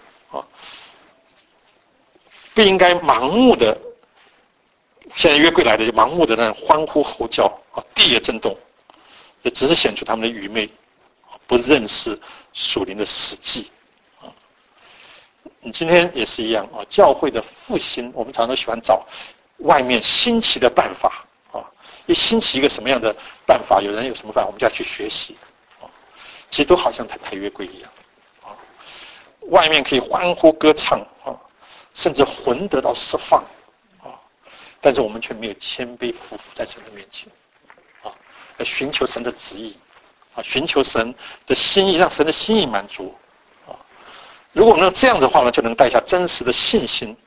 不应该盲目的，现在约柜来的就盲目的那欢呼吼叫地也震动，也只是显出他们的愚昧，不认识属灵的实际你今天也是一样教会的复兴，我们常常喜欢找外面新奇的办法一兴起一个什么样的办法，有人有什么办法，我们就要去学习其实都好像太约柜一样外面可以欢呼歌唱甚至魂得到释放但是我们却没有谦卑俯伏在神的面前来寻求神的旨意寻求神的心意，让神的心意满足如果我们能这样的话呢，就能带下真实的信心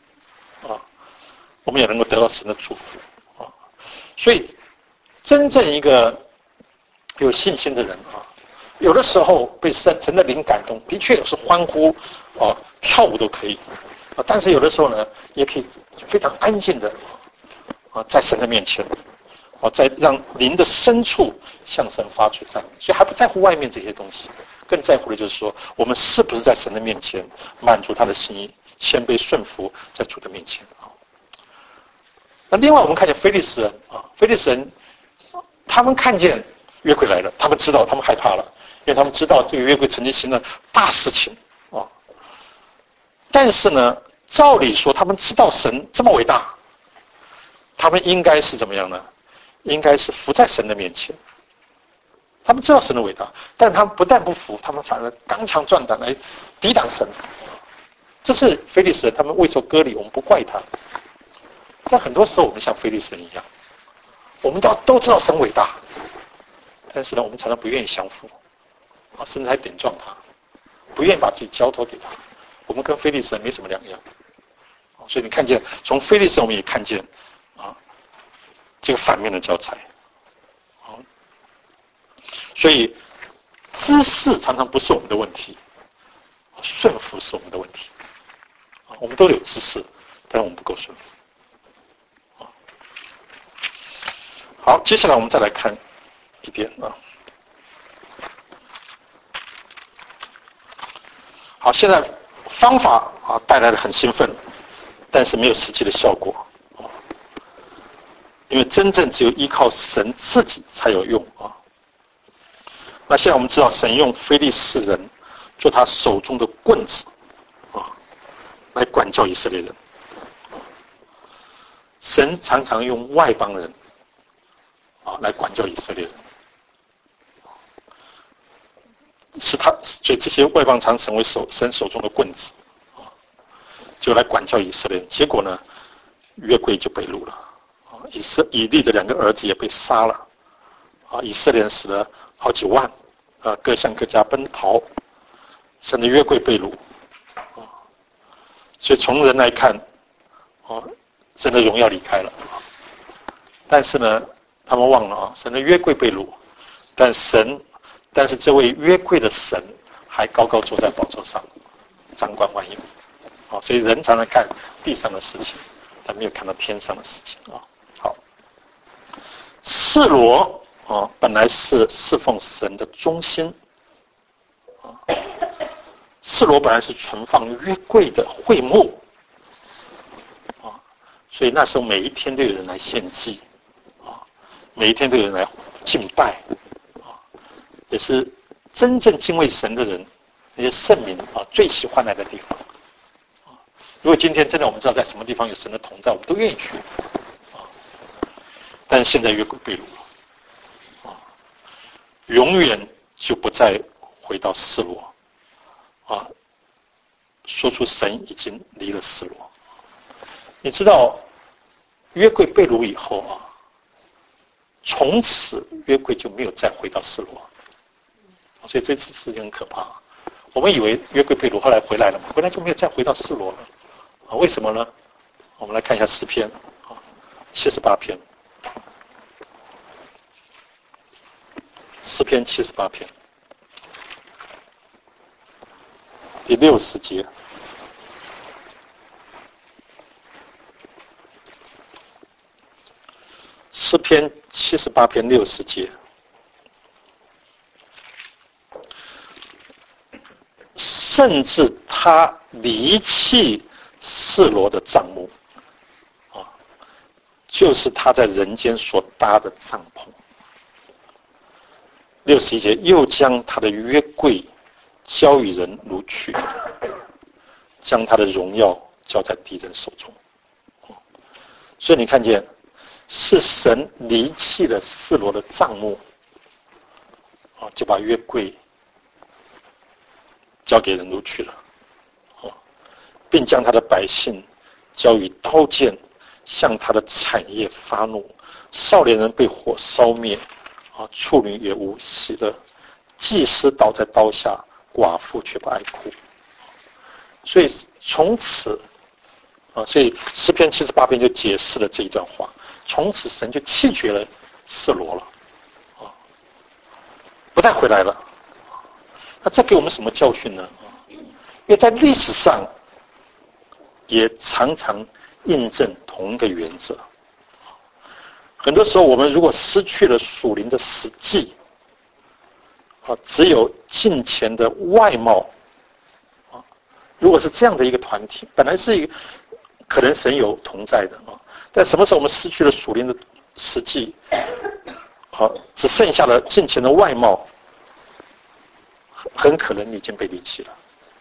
我们也能够得到神的祝福所以真正一个有信心的人有的时候被神的灵感动，的确有时欢呼跳舞都可以但是有的时候呢，也可以非常安静的在神的面前在让灵的深处向神发出赞美，所以还不在乎外面这些东西，更在乎的就是说我们是不是在神的面前满足他的心意，谦卑顺服在主的面前那另外我们看见非利士人非利士人他们看见约柜来了，他们知道，他们害怕了，因为他们知道这个约柜曾经行了大事情但是呢照理说他们知道神这么伟大，他们应该是怎么样呢？应该是服在神的面前，他们知道神的伟大，但他们不但不服，他们反而刚强壮胆来抵挡神这是非利士人他们未受割礼，我们不怪他但很多时候我们像非利士人一样，我们都知道神伟大，但是呢我们常常不愿意降服甚至还顶撞他，不愿意把自己交托给他，我们跟非利士人没什么两样所以你看见从非利士人我们也看见这个反面的教材所以知识常常不是我们的问题，顺服是我们的问题。我们都有知识，但我们不够顺服。好，接下来我们再来看一点啊。好，现在方法带来了很兴奋，但是没有实际的效果啊，因为真正只有依靠神自己才有用啊。那现在我们知道，神用非利士人做他手中的棍子啊，来管教以色列人。神常常用外邦人来管教以色列人，所以这些外邦常成为神手中的棍子就来管教以色列人。结果呢，约柜就被掳了以利的2个儿子也被杀了以色列人死了好几万各向各家奔逃，神的约柜被掳所以从人来看神的荣耀离开了但是呢，他们忘了神的约柜被掳，但是这位约柜的神还高高坐在宝座上，掌管万有所以人常常看地上的事情，他没有看到天上的事情好，示罗本来是侍奉神的中心示罗本来是存放约柜的会幕所以那时候每一天都有人来献祭每一天都有人来敬拜也是真正敬畏神的人，那些圣民最喜欢来的地方如果今天真的我们知道在什么地方有神的同在，我们都愿意去但是现在约柜被掳了永远就不再回到示罗说出神已经离了示罗。你知道约柜被掳以后从此约柜就没有再回到示罗所以这次事情很可怕我们以为约柜被掳后来回来了嘛，回来就没有再回到示罗了为什么呢？我们来看一下诗篇78篇诗篇78篇第60节诗篇78篇60节甚至他离弃示罗的帐幕就是他在人间所搭的帐篷61节又将他的约柜交与人掳去，将他的荣耀交在敌人手中所以你看见是神离弃了示罗的帐幕就把约柜交给人掳去了并将他的百姓交于刀剑，向他的产业发怒，少年人被火烧灭处女也无喜乐，祭司倒在刀下，寡妇却不爱哭所以从此所以诗篇78篇就解释了这一段话，从此神就弃绝了示罗了不再回来了那这给我们什么教训呢？因为在历史上也常常印证同一个原则很多时候我们如果失去了属灵的实际只有敬虔的外貌如果是这样的一个团体，本来是一个可能神有同在的但什么时候我们失去了属灵的实际只剩下了敬虔的外貌，很可能你已经被离弃了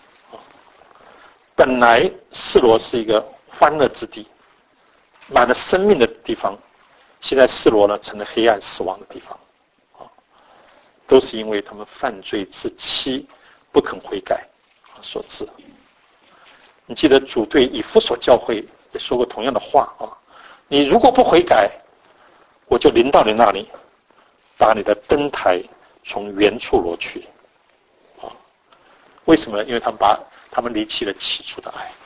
本来示罗是一个欢乐之地，满了生命的地方，现在示罗呢成了黑暗死亡的地方都是因为他们犯罪之妻不肯悔改所致。你记得主对以弗所教会也说过同样的话你如果不悔改，我就临到你那里，把你的灯台从原处挪去为什么？因为他们离弃了起初的爱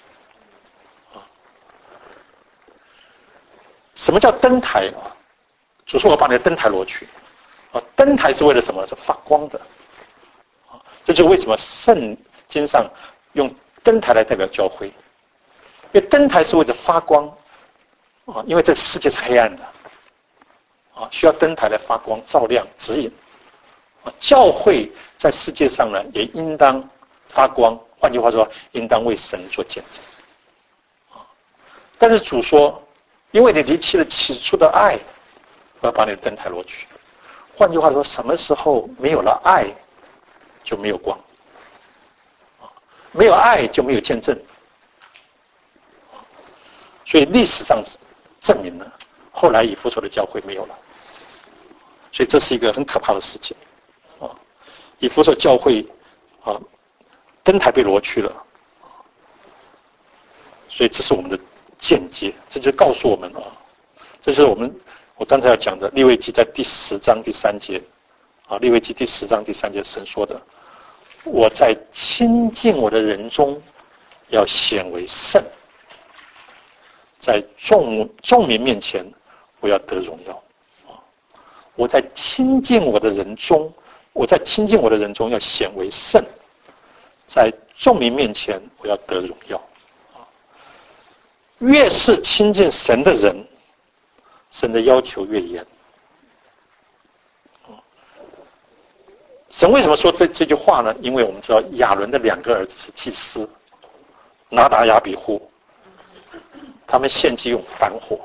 什么叫灯台主说我把你的灯台挪去灯台是为了什么？是发光的。这就是为什么圣经上用灯台来代表教会，因为灯台是为了发光因为这个世界是黑暗的需要灯台来发光、照亮、指引教会在世界上呢，也应当发光。换句话说，应当为神做见证但是主说，因为你离弃了起初的爱，我要把你的灯台挪去。换句话说，什么时候没有了爱，就没有光没有爱就没有见证所以历史上证明了，后来以弗所的教会没有了。所以这是一个很可怕的事情以弗所教会灯台被挪去了所以这是我们的间接，这就告诉我们这就是我刚才要讲的利未记在第10章第3节利未记第10章第3节神说的，我在亲近我的人中要显为圣，在众民面前我要得荣耀我在亲近我的人中要显为圣，在众民面前我要得荣耀越是亲近神的人，神的要求越严神为什么说这句话呢？因为我们知道亚伦的2个儿子是祭司拿达、亚比户，他们献祭用凡火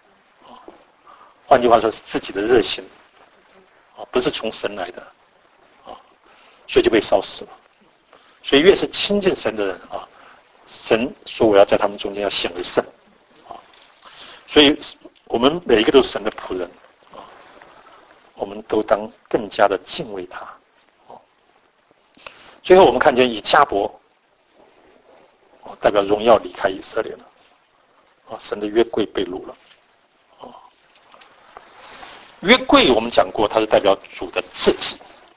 换句话说是自己的热心不是从神来的所以就被烧死了。所以越是亲近神的人神说我要在他们中间要显为圣所以我们每一个都是神的仆人我们都当更加的敬畏他最后我们看见以迦伯代表荣耀离开以色列了神的约柜被掳了约柜我们讲过它是代表主的自己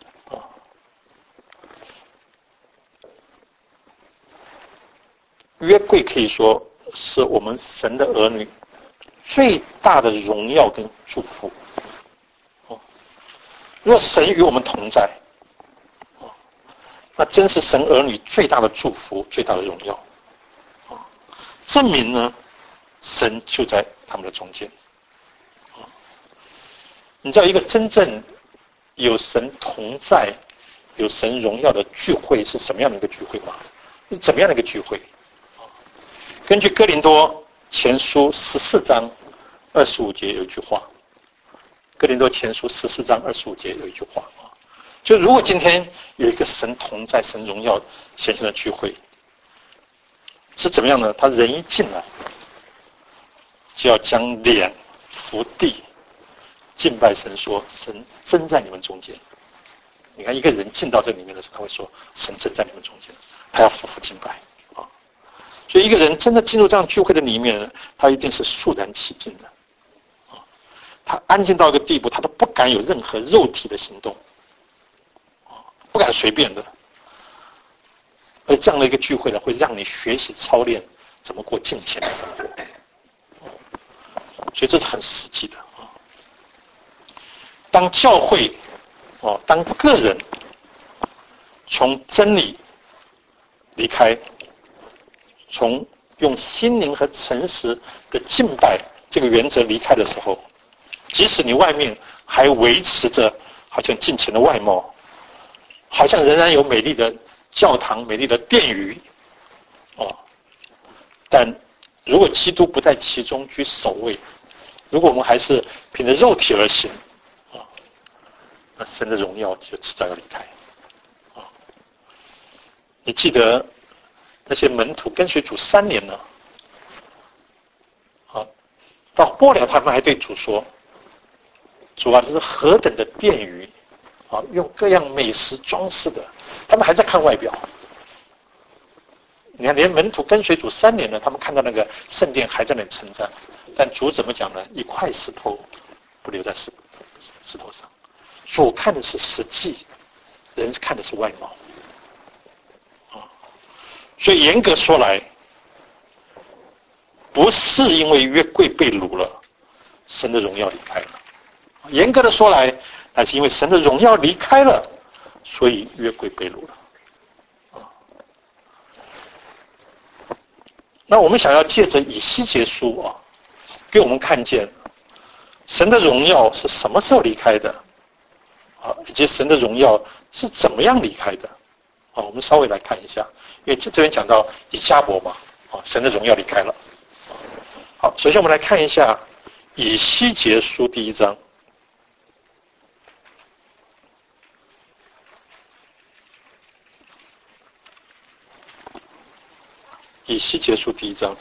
约柜可以说是我们神的儿女最大的荣耀跟祝福如果神与我们同在那真是神儿女最大的祝福、最大的荣耀证明呢神就在他们的中间你知道一个真正有神同在有神荣耀的聚会是什么样的一个聚会吗？是怎么样的一个聚会？根据哥林多前书14章25节有一句话，哥林多前书14章25节有一句话就如果今天有一个神同在、神荣耀显现的聚会，是怎么样呢？他人一进来，就要将脸伏地，敬拜神，说神真在你们中间。你看一个人进到这里面的时候，他会说神真在你们中间，他要俯伏敬拜所以一个人真的进入这样聚会的里面，他一定是肃然起敬的他安静到一个地步，他都不敢有任何肉体的行动不敢随便的。而这样的一个聚会呢，会让你学习操练怎么过敬虔的生活所以这是很实际的当教会当个人从真理离开，从用心灵和诚实的敬拜这个原则离开的时候，即使你外面还维持着好像敬虔的外貌，好像仍然有美丽的教堂、美丽的殿宇但如果基督不在其中居首位，如果我们还是凭着肉体而行那神的荣耀就迟早要离开你记得那些门徒跟随主3年了到末了他们还对主说，主啊，这是何等的殿宇用各样美食装饰的，他们还在看外表。你看连门徒跟随主3年了，他们看到那个圣殿还在那里称赞，但主怎么讲呢？一块石头不留在石头上，主看的是实际，人看的是外貌所以严格说来，不是因为约柜被掳了，神的荣耀离开了。严格的说来， 但是因为神的荣耀离开了，所以约柜被掳了。那我们想要借着以西结书给我们看见神的荣耀是什么时候离开的以及神的荣耀是怎么样离开的我们稍微来看一下，因为这边讲到以迦伯嘛神的荣耀离开了。好，首先我们来看一下以西结书第1章。以西结书第1章，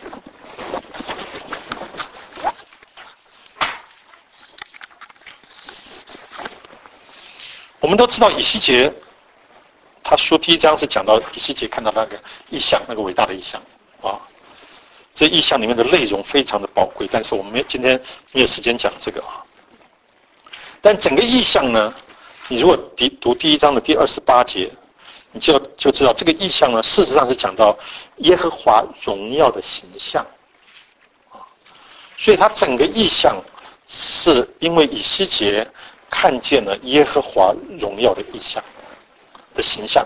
我们都知道以西结，他书第1章是讲到以西结看到那个异象，那个伟大的异象这异象里面的内容非常的宝贵，但是我们今天没有时间讲这个但整个异象呢，你如果读第1章的第28节。你就知道这个意象呢，事实上是讲到耶和华荣耀的形象所以它整个意象是因为以西结看见了耶和华荣耀的意象的形象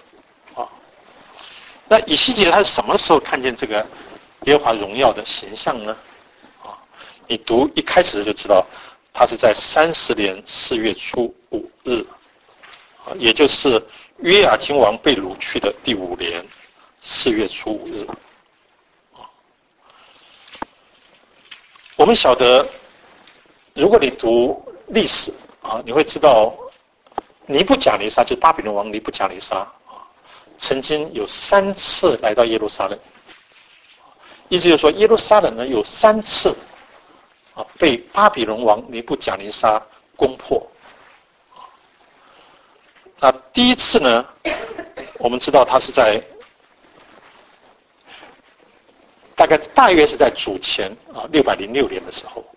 那以西结他是什么时候看见这个耶和华荣耀的形象呢你读一开始就知道，他是在30年4月初5日也就是约雅斤王被掳去的第5年4月初5日我们晓得，如果你读历史你会知道尼布甲尼撒就是巴比伦王尼布甲尼撒曾经有3次来到耶路撒冷意思就是说耶路撒冷呢有3次被巴比伦王尼布甲尼撒攻破那第一次呢，我们知道他是在大约是在主前606年的时候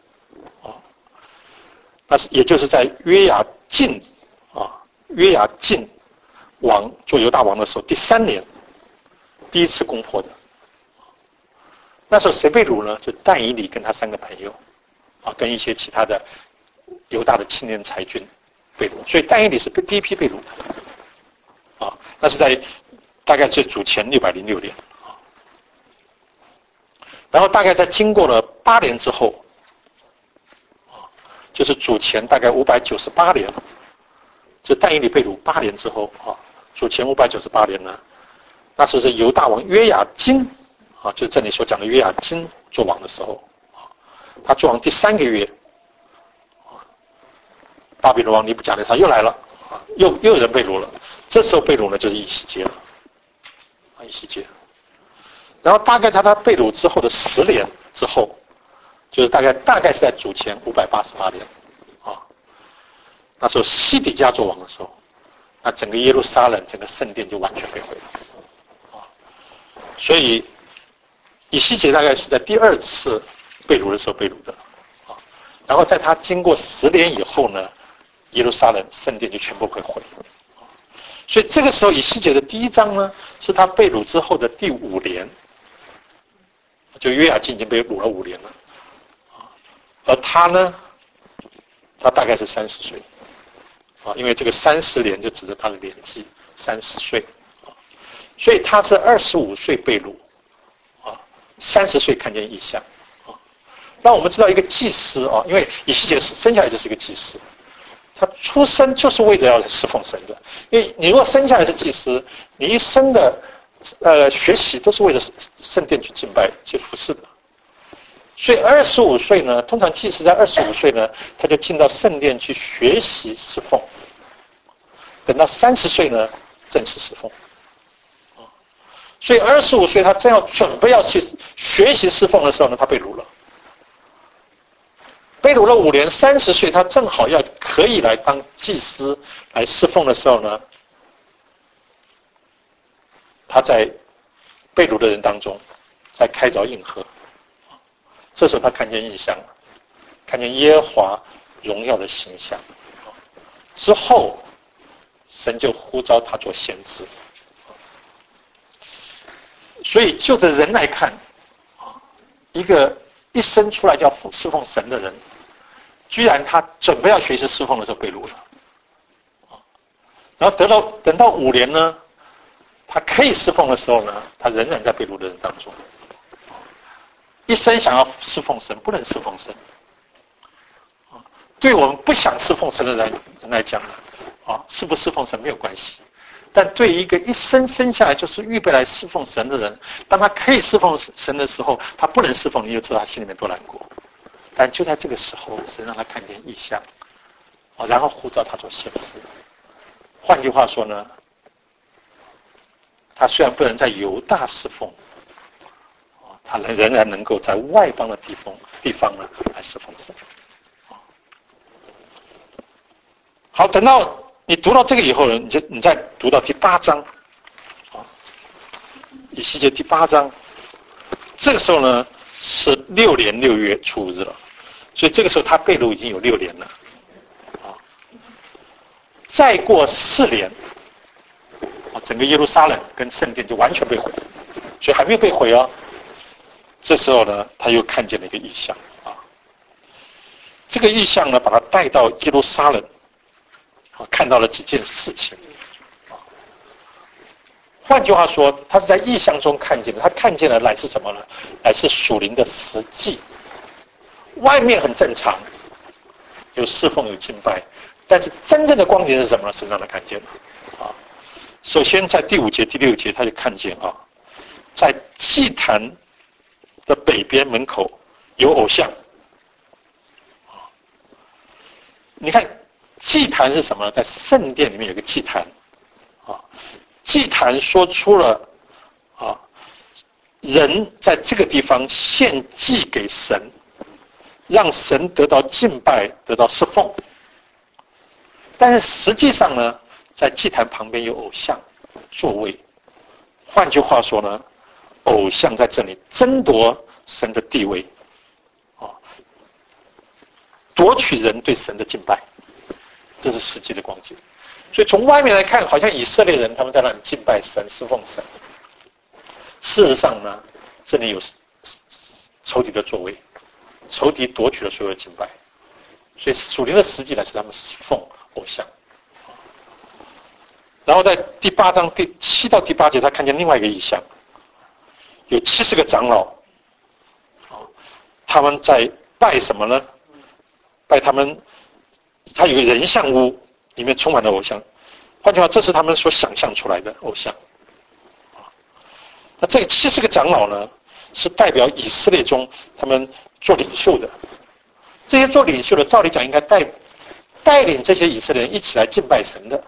那是也就是在约雅敬王做犹大王的时候第3年第一次攻破的那时候谁被掳呢？就但以理跟他3个朋友跟一些其他的犹大的青年才俊被掳，所以但以理是第一批被掳的那是在大概是主前606年然后大概在经过了8年之后就是主前大概598年就但以理被掳8年之后主前598年呢，那时候是犹大王约雅斤就是这里所讲的约雅斤做王的时候他做王第3个月巴比伦王尼布甲尼撒又来了又有人被掳了，这时候被掳呢就是以西结了以西结然后大概在他被掳之后的10年之后就是大概是在主前588年那时候西底家做王的时候那整个耶路撒冷整个圣殿就完全被毁了所以以西结大概是在第2次被掳的时候被掳的然后在他经过10年以后呢，耶路撒冷圣殿就全部会毁所以这个时候以西结的第1章呢是他被掳之后的第5年就约雅斤已经被掳了5年了而他呢他大概是30岁因为这个30年就指着他的年纪30岁所以他是25岁被掳30岁看见异象那我们知道一个祭司因为以西结生下来就是一个祭司他出生就是为了要侍奉神的因为你如果生下来是祭司你一生的学习都是为了圣殿去敬拜去服侍的所以25岁呢通常祭司在25岁呢他就进到圣殿去学习侍奉等到30岁呢正式侍奉所以25岁他正要准备要去学习侍奉的时候呢他被掳了被掳了5年30岁他正好可以来当祭司来侍奉的时候呢他在被掳的人当中在开凿印河这时候他看见异象了看见耶和华荣耀的形象之后神就呼召他做先知所以就着人来看一个一生出来就要侍奉神的人居然他准备要学习侍奉的时候被掳了，然后等到5年呢，他可以侍奉的时候呢，他仍然在被掳的人当中，一生想要侍奉神，不能侍奉神。对我们不想侍奉神的人来讲呢，侍不侍奉神没有关系，但对一个一生生下来就是预备来侍奉神的人，当他可以侍奉神的时候，他不能侍奉，你就知道他心里面多难过。但就在这个时候，神让他看见异象，然后呼召他做先知。换句话说呢，他虽然不能在犹大侍奉，他仍然能够在外邦的地方呢来侍奉神。好，等到你读到这个以后呢，你再读到第8章，以西结第8章，这个时候呢是6年6月初5日了，所以这个时候他被掳已经有6年了，再过4年，整个耶路撒冷跟圣殿就完全被毁，所以还没有被毁哦。这时候呢，他又看见了一个异象这个异象呢，把他带到耶路撒冷。看到了几件事情，换句话说，他是在异象中看见的。他看见的乃是什么呢？乃是属灵的实际。外面很正常，有侍奉有敬拜，但是真正的光景是什么呢？神让他看见了。首先在第5节、第6节，他就看见在祭坛的北边门口有偶像。你看。祭坛是什么？在圣殿里面有个祭坛，祭坛说出了人在这个地方献祭给神，让神得到敬拜，得到侍奉。但是实际上呢，在祭坛旁边有偶像座位，换句话说呢，偶像在这里争夺神的地位，夺取人对神的敬拜。这是实际的光景，所以从外面来看，好像以色列人他们在那里敬拜神、侍奉神。事实上呢，这里有仇敌的作为，仇敌夺取了所有的敬拜，所以属灵的实际呢是他们侍奉偶像。然后在第8章第7到第8节，他看见另外一个异象，有70个长老，他们在拜什么呢？拜他们。他有个人像屋，里面充满了偶像。换句话，这是他们所想象出来的偶像。那这个70个长老呢，是代表以色列中他们做领袖的。这些做领袖的，照理讲应该带领这些以色列人一起来敬拜神的。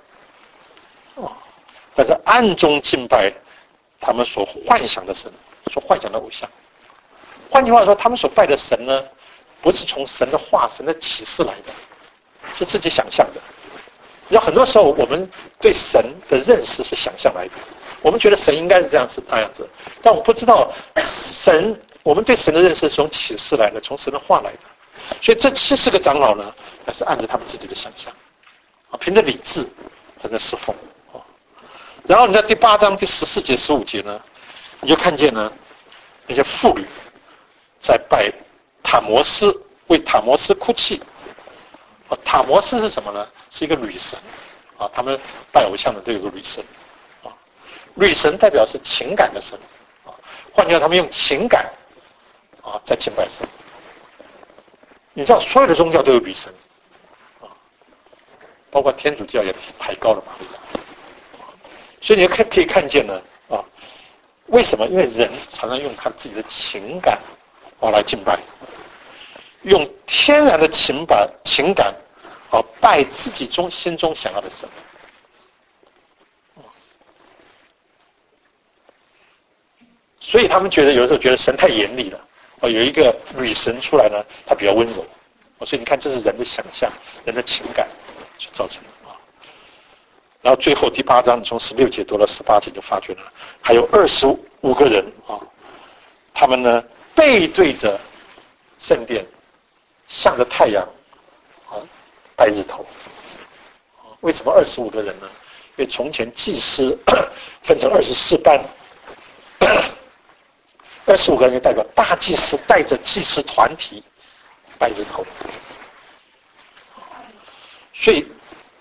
但是暗中敬拜他们所幻想的神，所幻想的偶像。换句话说，他们所拜的神呢，不是从神的话、神的启示来的。是自己想象的。有很多时候，我们对神的认识是想象来的。我们觉得神应该是这样子那样子，但我不知道神，我们对神的认识是从启示来的，从神的话来的。所以这70个长老呢，那是按照他们自己的想象，凭着理智在侍奉。然后你在第8章第14节、15节呢，你就看见呢那些妇女在拜塔摩斯，为塔摩斯哭泣。塔摩斯是什么呢？是一个女神他们拜偶像的都有个女神女神代表是情感的神换句话，他们用情感在敬拜神。你知道，所有的宗教都有女神包括天主教也抬高了嘛，所以你可以看见呢为什么？因为人常常用他自己的情感来敬拜。用天然的情感拜自己心中想要的神。所以他们有时候觉得神太严厉了有一个女神出来呢，她比较温柔所以你看，这是人的想象、人的情感所造成的然后最后第8章，你从16节读到18节，就发觉了还有25个人他们呢背对着圣殿，向着太阳拜日头。为什么25个人呢？因为从前祭司分成24班，25个人就代表大祭司带着祭司团体拜日头。 所以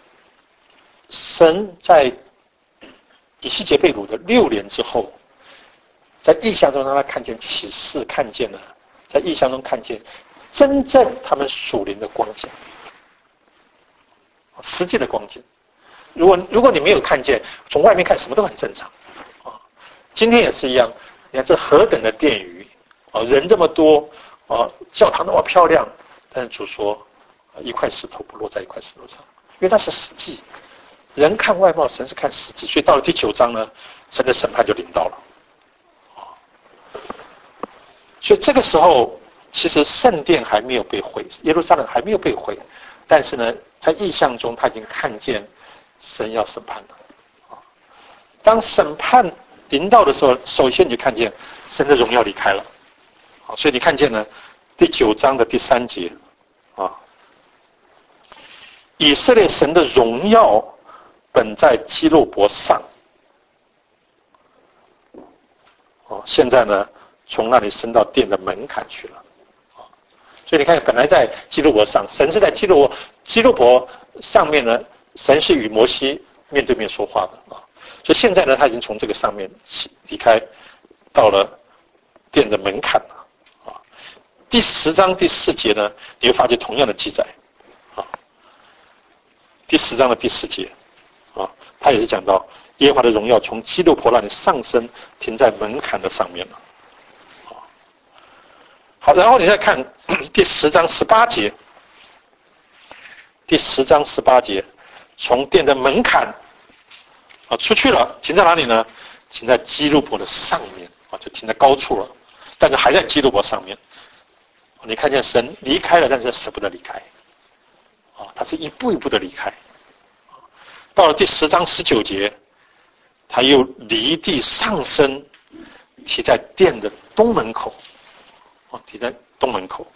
神在以西结被掳的6年之后，在异象中让他看见启示，看见了，在异象中看见真正他们属灵的光景，实际的光景。如果你没有看见，从外面看什么都很正常啊。今天也是一样，你看这何等的殿宇啊，人这么多啊，教堂那么漂亮，但是主说，一块石头不落在一块石头上，因为那是实际。人看外貌，神是看实际，所以到了第9章呢，神的审判就临到了。所以这个时候，其实圣殿还没有被毁，耶路撒冷还没有被毁，但是呢，在异象中他已经看见神要审判了。当审判临到的时候，首先你就看见神的荣耀离开了。所以你看见呢，第9章的第3节啊，以色列神的荣耀本在基路伯上。现在呢，从那里升到殿的门槛去了。所以你看，本来在基路伯上，神是在基路伯上面呢，神是与摩西面对面说话的啊。所以现在呢，他已经从这个上面离开，到了殿的门槛了啊。第10章第4节呢，你会发现同样的记载啊。第10章的第4节啊，他也是讲到耶和华的荣耀从基路伯那里上升，停在门槛的上面了。好，然后你再看第10章18节，第10章18节，从殿的门槛出去了，停在哪里呢？停在基路伯的上面就停在高处了，但是还在基路伯上面。你看见神离开了，但是舍不得离开他是一步一步的离开。到了第10章19节，他又离地上升，停在殿的东门口。停在东门口，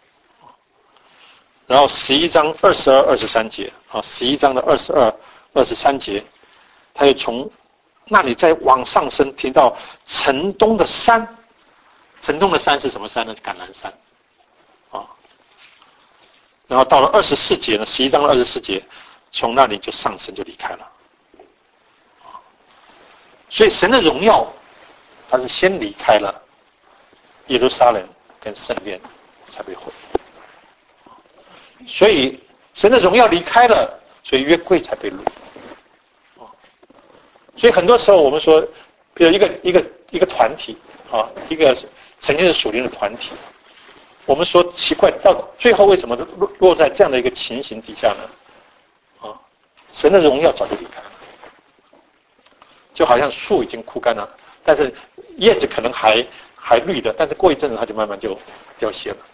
然后11章22、23节11章的22、23节，他又从那里再往上升，停到城东的山。城东的山是什么山呢？橄榄山然后到了24节呢，11章的24节，从那里就上升，就离开了所以神的荣耀，他是先离开了耶路撒冷跟圣殿才被毁，所以神的荣耀离开了，所以约柜才被掳。所以很多时候我们说，比如一个团体一个曾经是属灵的团体，我们说奇怪，到最后为什么落在这样的一个情形底下呢？神的荣耀早就离开了，就好像树已经枯干了，但是叶子可能还绿的，但是过一阵子它就慢慢就凋谢了。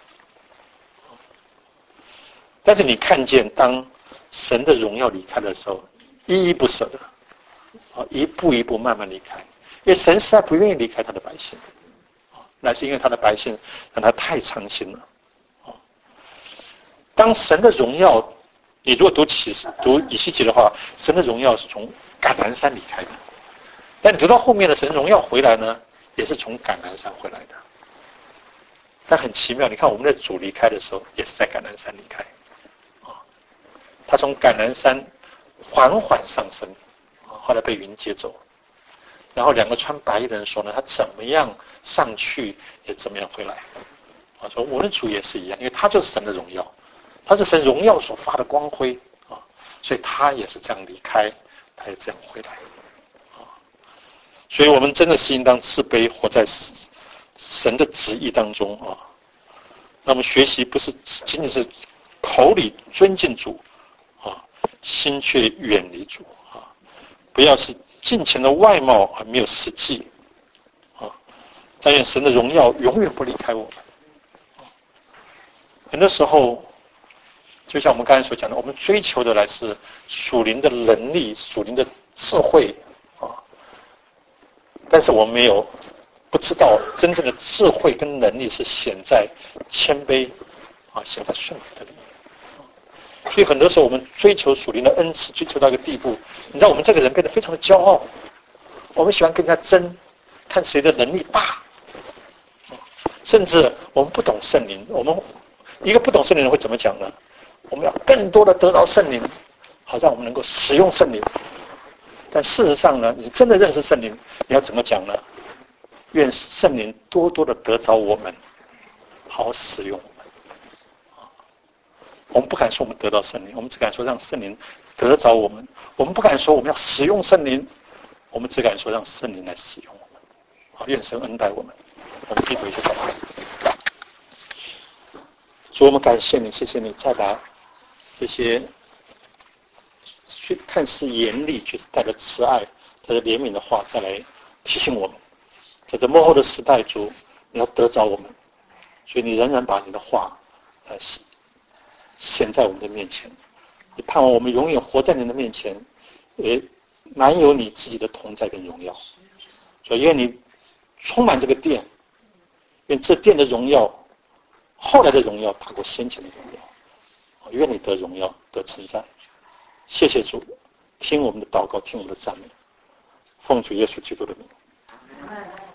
但是你看见当神的荣耀离开的时候，依依不舍的一步一步慢慢离开，因为神实在不愿意离开他的百姓那是因为他的百姓让他太伤心了当神的荣耀，你如果读以西结的话，神的荣耀是从橄榄山离开的，但你读到后面的神荣耀回来呢，也是从橄榄山回来的。但很奇妙，你看我们的主离开的时候，也是在橄榄山离开他从橄榄山缓缓上升后来被云接走，然后2个穿白衣的人说呢，他怎么样上去也怎么样回来说我的主也是一样，因为他就是神的荣耀，他是神荣耀所发的光辉所以他也是这样离开，他也这样回来所以我们真的是应当自卑，活在神的旨意当中那么学习不是仅仅是口里尊敬主心却远离主不要是敬虔的外貌而没有实际但愿神的荣耀永远不离开我们很多时候就像我们刚才所讲的，我们追求的来是属灵的能力、属灵的智慧但是我们不知道真正的智慧跟能力是显在谦卑显在顺服的里面所以很多时候我们追求属灵的恩赐，追求到一个地步，你知道我们这个人变得非常的骄傲，我们喜欢跟人家争，看谁的能力大甚至我们不懂圣灵，我们一个不懂圣灵的人会怎么讲呢？我们要更多的得到圣灵好让我们能够使用圣灵。但事实上呢，你真的认识圣灵，你要怎么讲呢？愿圣灵多多的得着我们，好好使用我们。我们不敢说我们得到圣灵，我们只敢说让圣灵得着我们。我们不敢说我们要使用圣灵，我们只敢说让圣灵来使用我们。好，愿神恩待我们。我们低头一下祷告。主，我们感谢你，谢谢你再把这些看似严厉，却是带着慈爱、带着怜悯的话，再来提醒我们，在这末后的时代，主你要得着我们，所以你仍然把你的话，显在我们的面前。你盼望我们永远活在你的面前，也满有你自己的同在跟荣耀。所以愿你充满这个殿，愿这殿的荣耀，后来的荣耀大过先前的荣耀。愿你得荣耀，得称赞。谢谢主，听我们的祷告，听我们的赞美，奉主耶稣基督的名。